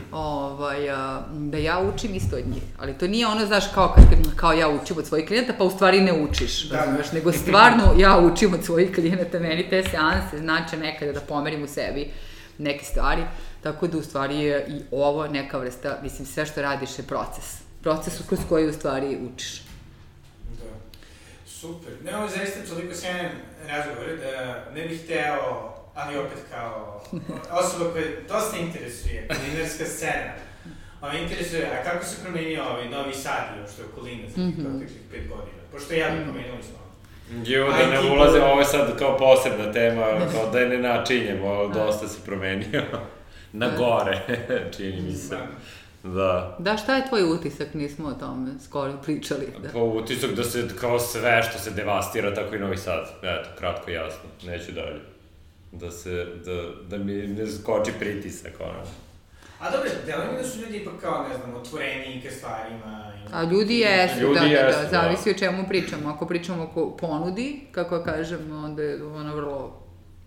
ovaj, da ja učim isto od njih. Ali to nije ono, znaš, kao, kao ja učim od svojih klijenata, pa u stvari ne učiš, da, razumeš, nego stvarno ja učim od svojih klijenata, meni te seanse znači nekada da pomerim u sebi neke stvari, tako da u stvari je i ovo neka vrsta, mislim, sve što radiš je proces. Proces kroz koji u stvari učiš. Da, super. Ne, ovo je zaista toliko sjajan razgovor da ne bih hteo, ali opet kao osoba koja dosta interesuje kulinarska scena, ona interesuje, a kako se promenio ovaj Novi Sad i uopšte okolina za tih proteklih pet godina, pošto ja bih pomenuli smo. Jo, da ne ulaze, ovo je sad kao posebna tema, kao da je ne načinjemo, dosta se promenio. Na gore, čini mi se. Da. Da, šta je tvoj utisak? Nismo o tome skoro pričali. Da. Pa utisak da se kao sve što se devastira, tako i Novi Sad. Eto, kratko i jasno, neću dalje. Da se, da, da mi ne skoči pritisak, ono. A dobro, delo mi da su ljudi ipak kao, ne znam, otvoreni ka stvarima. A ljudi jesu, ljudi da, jesu, da, da, zavisi o čemu pričamo. Ako pričamo o ponudi, kako kažem, onda je ona vrlo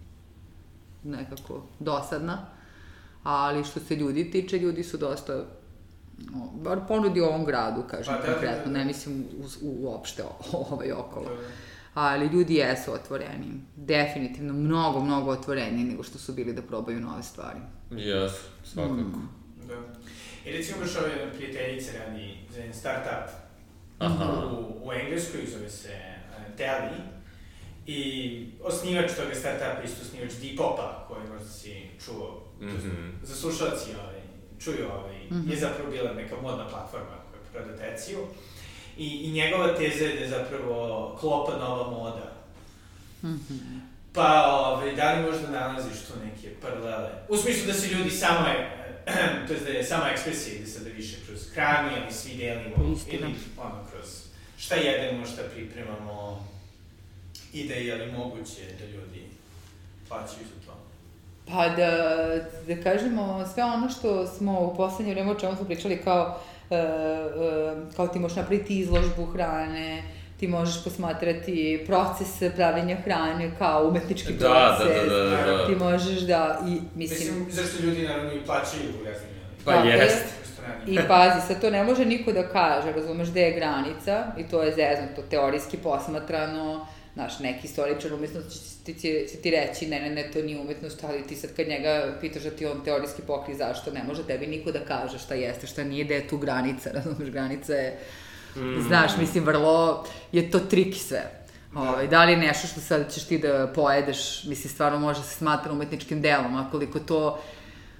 nekako dosadna. Ali što se ljudi tiče, ljudi su dosta, no, bar ponudi u ovom gradu, kažem, pa, konkretno, da, da, da. Ne mislim u, u, uopšte ovaj okolo. Da, da. Ali ljudi jesu otvoreni, definitivno mnogo, mnogo otvoreni nego što su bili da probaju nove stvari. Jesu, svakako. Mm. Da. I recimo baš ove prijateljice radi za jedan start-up u, u Engleskoj, zove se uh, Teli, i osnivač toga start-upa, isto osnivač Depop-a, koji možda si čuo, mm-hmm. za slušalci ovaj, čuju, ovaj, mm-hmm. je zapravo bila neka modna platforma koja proda teciju. I, I njegova teza je da je zapravo klopa nova moda. Mm-hmm. Pa, ovaj, da li možda nalaziš tu neke paralele? U smislu da se ljudi samo, to je da je sama ekspresija ide sada više kroz hranu, ali svi delimo, ili ono kroz šta jedemo, šta pripremamo, i da je li moguće da ljudi plaćaju za to? Pa da, da kažemo sve ono što smo u poslednje vreme, o čemu smo pričali kao Uh, uh, kao ti možeš napraviti izložbu hrane, ti možeš posmatrati proces pravljenja hrane kao umetnički da, proces, da, da, da, da. Ti možeš da, i mislim... Mislim, zašto ljudi naravno i plaćaju u resnim, pa jest. I pazi, sad to ne može niko da kaže, razumeš gde je granica, i to je zeznuto, teorijski posmatrano, znaš, neki istoričar umetnosti će, će ti reći, ne, ne, ne, to nije umetnost, ali ti sad kad njega pitaš da ti on teorijski pokri zašto, ne može tebi niko da kaže šta jeste, šta nije, gde je tu granica, razumeš, granica je, mm. znaš, mislim, vrlo, je to triki sve. Ovaj, da li je nešto što sad ćeš ti da pojedeš, mislim, stvarno može se smatra umetničkim delom, a koliko to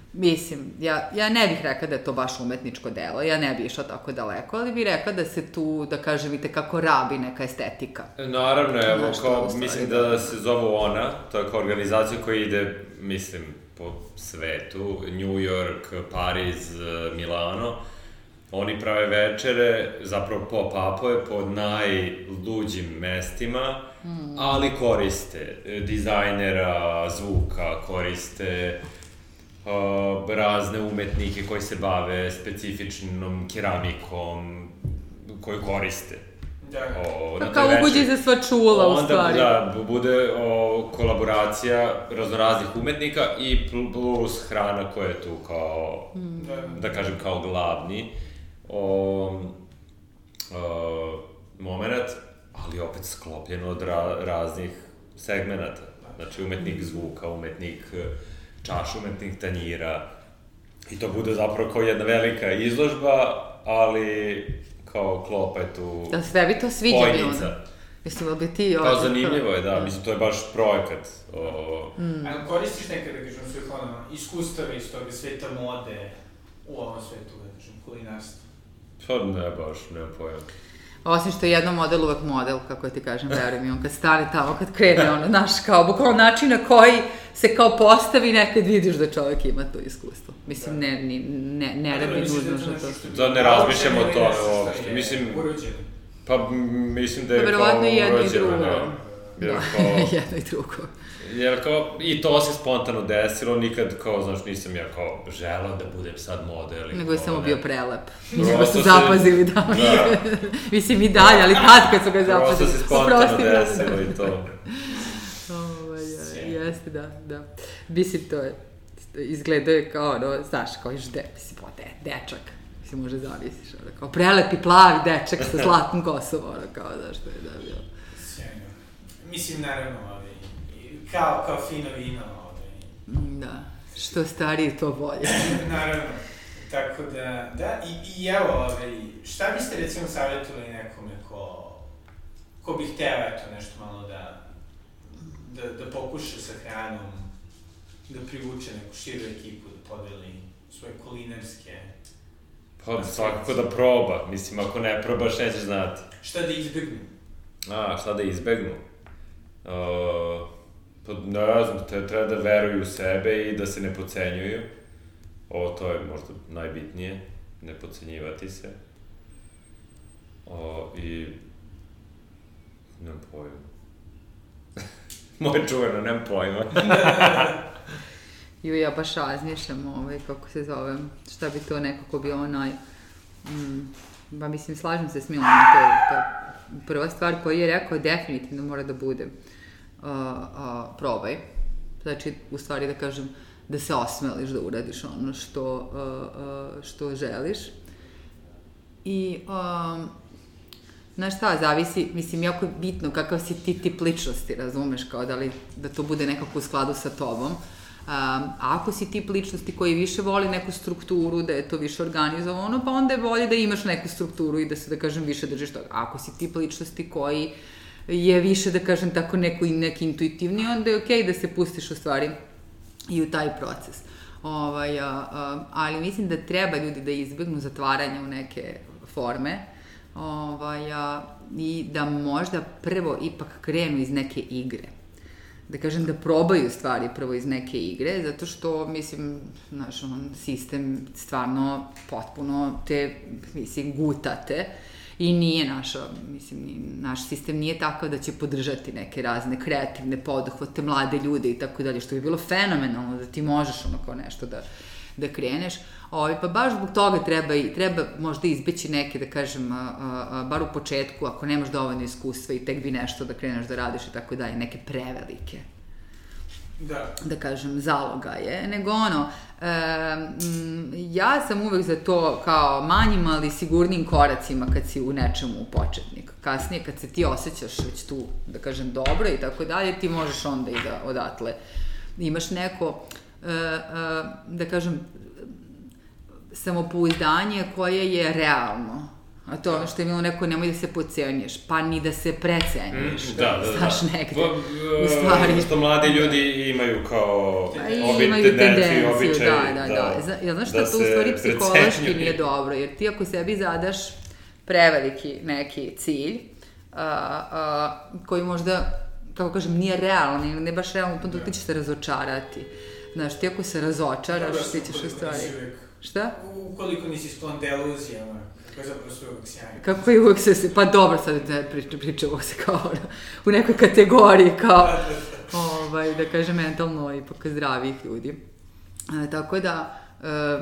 Mislim, ja, ja ne bih rekla da je to baš umetničko delo, ja ne bih išla tako daleko, ali bih rekla da se tu, da kažem, i tekako rabi neka estetika. Naravno, evo, kao, mislim da se zove ona, to je kao organizacija koja ide, mislim, po svetu, New York, Pariz, Milano, oni prave večere, zapravo pop-upove po najluđim mestima, mm. ali koriste dizajnera zvuka, koriste uh, razne umetnike koji se bave specifičnom keramikom, koju koriste. Da. O, pa kao ubuđi za sva čula, u stvari. Onda, da, bude o, kolaboracija raznoraznih umetnika i plus hrana koja je tu kao, mm. da, da kažem, kao glavni o, o, moment, ali opet sklopljeno od ra, raznih segmenata. Znači, umetnik zvuka, umetnik čaša, umetnik tanjira. I to bude zapravo kao jedna velika izložba, ali kao klopa je tu da sve bi to sviđa bi onda. Mislim, ali bi ti ovdje... Kao zanimljivo je, da, mislim, to je baš projekat. O... Mm. A koristiš nekada, da kažem, svojih ono, iskustava iz toga sveta mode u ovom svetu, da kažem, kulinarstva? Pa ne baš, nemam pojam. Osim što je jedno model uvek model, kako ti kažem, verujem mi, on kad stane tamo, kad krene, ono, znaš, kao, bukvalno način na koji se kao postavi, nekad vidiš da čovjek ima to iskustvo. Mislim, ne, ne, ne, ne rabi nužno što to... Da ne razmišljamo o tome uopšte, mislim... Pa, mislim da je kao urođeno, ne? Jedno i drugo. Jedno i drugo. Jer kao, i to se spontano desilo, nikad kao, znaš, nisam ja kao želao da budem sad model. Nego je samo bio prelep. Nego su zapazili da on je, mislim i dalje, ali tad kad su ga zapazili. Prosto se spontano desilo i to. Jeste, da, da. Mislim, to je, izgledao je kao, ono, znaš, kao iš de, mislim, o, de, dečak. Mislim, može zavisiš, ono, kao prelepi plavi dečak sa zlatnom kosom, ono, kao, znaš, to je da bilo. Sjajno. Mislim, naravno, ali, kao, kao fino vino, ovaj. Da, što starije, to bolje. Naravno, tako da, da, i, i evo, ovaj, šta biste, recimo, savjetovali nekome ko, ko bi hteo, eto, nešto malo da, da, da pokuša sa hranom, da privuče neku širu ekipu, da podeli svoje kulinarske... Pa svakako da proba, mislim, ako ne probaš, nećeš znati. Šta da izbegnu? A, šta da izbegnu? Uh, pa ne znam, te, treba da veruju u sebe i da se ne podcenjuju. Ovo, to je možda najbitnije, ne podcenjivati se. Uh, I... nemam pojma. Moje čuveno, nemam pojma. Ju, ja baš razmišljam, ovaj, kako se zove, šta bi to nekako bilo naj... Mm, ba mislim, slažem se s Milanom, to je ta prva stvar koju je rekao, definitivno mora da bude uh, uh, probaj. Znači, u stvari da kažem, da se osmeliš da uradiš ono što, uh, uh, što želiš. I... Um, znaš šta, zavisi, mislim, jako je bitno kakav si ti tip ličnosti, razumeš, kao da li, da to bude nekako u skladu sa tobom. Um, a ako si tip ličnosti koji više voli neku strukturu, da je to više organizovano, pa onda je bolje da imaš neku strukturu i da se, da kažem, više držiš toga. A ako si tip ličnosti koji je više, da kažem, tako neko, neki intuitivni, onda je okej da se pustiš u stvari i u taj proces. Ovaj, a, a, ali mislim da treba ljudi da izbjegnu zatvaranje u neke forme, ovaj, a, i da možda prvo ipak krenu iz neke igre. Da kažem, da probaju stvari prvo iz neke igre, zato što, mislim, znaš, on sistem stvarno potpuno te, mislim, gutate i nije naša, mislim, naš sistem nije takav da će podržati neke razne kreativne poduhvate, mlade ljude i tako dalje, što bi bilo fenomenalno da ti možeš ono kao nešto da, da kreneš. Ovi, pa baš zbog toga treba, i, treba možda izbeći neke, da kažem, a, a, bar u početku, ako nemaš dovoljno iskustva i tek bi nešto da kreneš da radiš i tako dalje, neke prevelike, da, da kažem, zalogaje, nego ono, e, m, ja sam uvek za to kao manjim, ali sigurnim koracima kad si u nečemu početnik. Kasnije, kad se ti osjećaš već tu, da kažem, dobro i tako dalje, ti možeš onda i da odatle imaš neko, e, e, da kažem, samopouzdanje koje je realno, A to ono što je bilo neko, nemoj da se podcenješ, pa ni da se precenješ. Mm, da, da, da. Znaš, negde, pa, u stvari. Što mladi ljudi imaju kao obi, imaju tendenciju, običaj, da, da, da. da. Ja, znaš šta, da to u stvari psihološki nije dobro, jer ti ako sebi zadaš preveliki neki cilj, a, a, koji možda, kako kažem, nije realan, ili ne baš realan, to ti ćeš se razočarati. Znaš, ti ako se razočaraš, ti ćeš u stvari... Šta? Ukoliko nisi sklon deluzijama, kako je zapravo sve uvijek sjajno. Kako je uvijek se... Pa dobro, sad ne pričam, pričamo se kao u nekoj kategoriji, kao, ovaj, da kažem, mentalno ipak zdravih ljudi. E, tako da, e,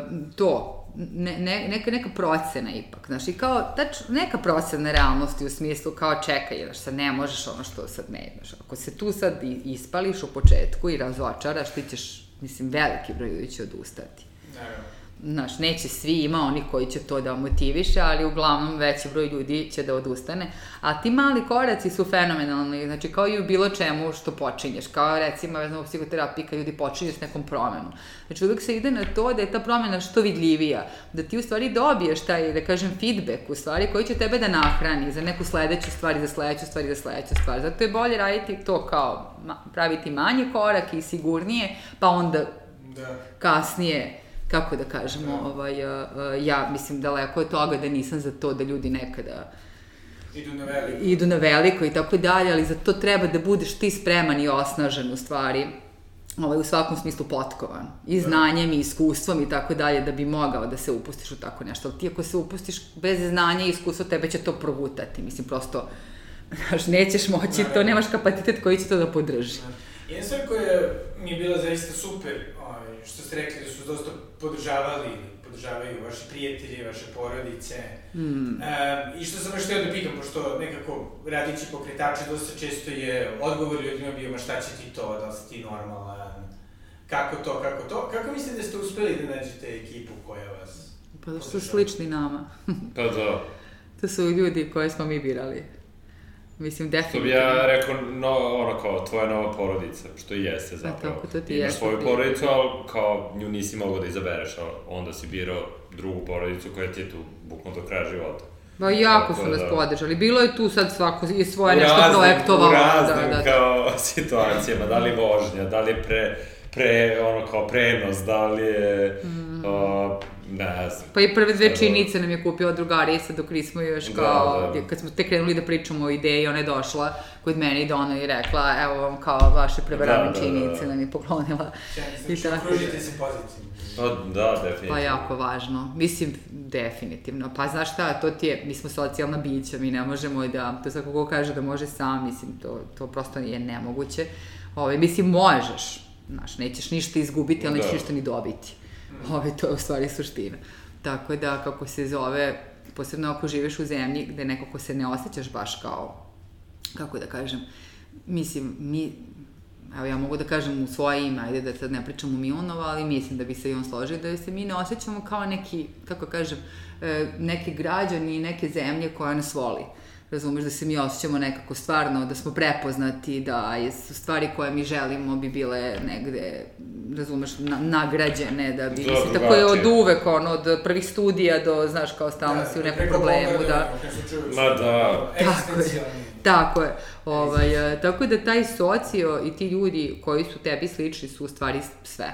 to, ne, ne, neka, neka procena ipak, znaš, i kao, tač, neka procena realnosti u smislu kao čekaj, znaš, sad ne možeš ono što sad ne, znaš, ako se tu sad ispališ u početku i razočaraš, ti ćeš, mislim, veliki broj ljudi će odustati. Naravno. Znaš, neće svi, ima oni koji će to da motiviše, ali uglavnom veći broj ljudi će da odustane. A ti mali koraci su fenomenalni, znači kao i u bilo čemu što počinješ, kao recimo vezano u psihoterapiji kad ljudi počinju s nekom promenom. Znači uvijek se ide na to da je ta promena što vidljivija, da ti u stvari dobiješ taj, da kažem, feedback u stvari koji će tebe da nahrani za neku sledeću stvar, za sledeću stvar i za sledeću stvar. Zato je bolje raditi to kao praviti manje korake i sigurnije, pa onda da. kasnije kako da kažemo, ovaj, ja mislim daleko od toga da nisam za to da ljudi nekada idu na veliko, idu na veliko i tako dalje, ali za to treba da budeš ti spreman i osnažen u stvari, ovaj, u svakom smislu potkovan, i znanjem i iskustvom i tako dalje, da bi mogao da se upustiš u tako nešto, ali ti ako se upustiš bez znanja i iskustva, tebe će to progutati, mislim, prosto, znaš, nećeš moći, to nemaš kapacitet koji će to da podrži. Jedna stvar koja mi je bila zaista super, što ste rekli da su dosta podržavali, podržavaju vaši prijatelji, vaše porodice. Mm. E, I što sam baš htio da pitam, pošto nekako radići pokretače dosta često je odgovor ljudima bio, ma šta će ti to, da li si ti normalan, kako to, kako to. Kako mislite da ste uspeli da nađete ekipu koja vas Pa da su slični nama. Pa da. To su ljudi koje smo mi birali. Mislim, definitivno. To bi ja rekao, no, ono kao, tvoja nova porodica, što i jeste zapravo. A tako to ti Imaš jeste. svoju porodicu, ali kao nju nisi mogao da izabereš, ali onda si birao drugu porodicu koja ti je tu bukvalno do kraja života. Ba, jako su nas podržali. Bilo je tu sad svako i svoje nešto projektovalo. U raznim, da, da, kao, situacijama, da li vožnja, da li je pre, pre, ono, kao prenos, da li je, mm. o, ne znam. Pa i prve dve činice nam je kupio drugarica dok nismo još kao, da, da. Kad smo te krenuli da pričamo o ideji, ona je došla kod mene i Dona i rekla, evo vam kao vaše prevarane da, činice, da, da. nam je poklonila. I znači, okružite se pozitivno. Pa da, definitivno. Pa jako važno. Mislim, definitivno. Pa znaš šta, to ti je, mi smo socijalna bića, mi ne možemo da, to svako ko kaže da može sam, mislim, to, to prosto je nemoguće. Ove, mislim, možeš, znaš, nećeš ništa izgubiti, ali nećeš ništa ni dobiti. Ove, to je u stvari suština. Tako da, kako se zove, posebno ako živiš u zemlji gde nekako se ne osjećaš baš kao, kako da kažem, mislim, mi, evo ja mogu da kažem u svoje ime, ajde da sad ne pričam u Milonova, ali mislim da bi se i on složio, da se mi ne osjećamo kao neki, kako kažem, neki građani i neke zemlje koja nas voli. Razumeš, da se mi osjećamo nekako stvarno, da smo prepoznati, da su stvari koje mi želimo bi bile negde, razumeš, na, nagrađene, da bi, mislim, tako je od uvek, ono, od prvih studija do, znaš, kao stalno si u nekom problemu, da... Ma da... Tako je, tako je. Ovaj, tako da taj socio i ti ljudi koji su tebi slični su u stvari sve.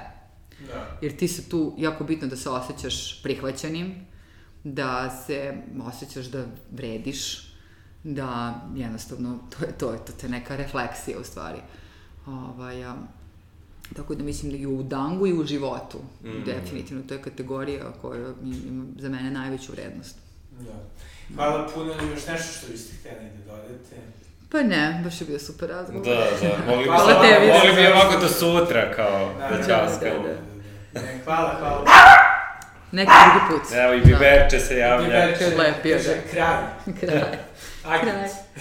Jer ti su tu jako bitno da se osjećaš prihvaćenim, da se osjećaš da vrediš, da jednostavno to je to, to je neka refleksija u stvari. Ovaj, a, tako da mislim da i u dangu i u životu, mm. definitivno, to je kategorija koja ima za mene najveću vrednost. Da. Hvala puno, ali još nešto što biste htjeli da dodate? Pa ne, baš je bio super razgovor. Da, da, mogli bi, samo, mogli bi ovako do sutra, kao, da, da časkamo. Da, da, da. Hvala, hvala. Neki drugi put. Evo i Biberče se javlja. Biberče, lepio, da. Kraj. Kraj. Kraj.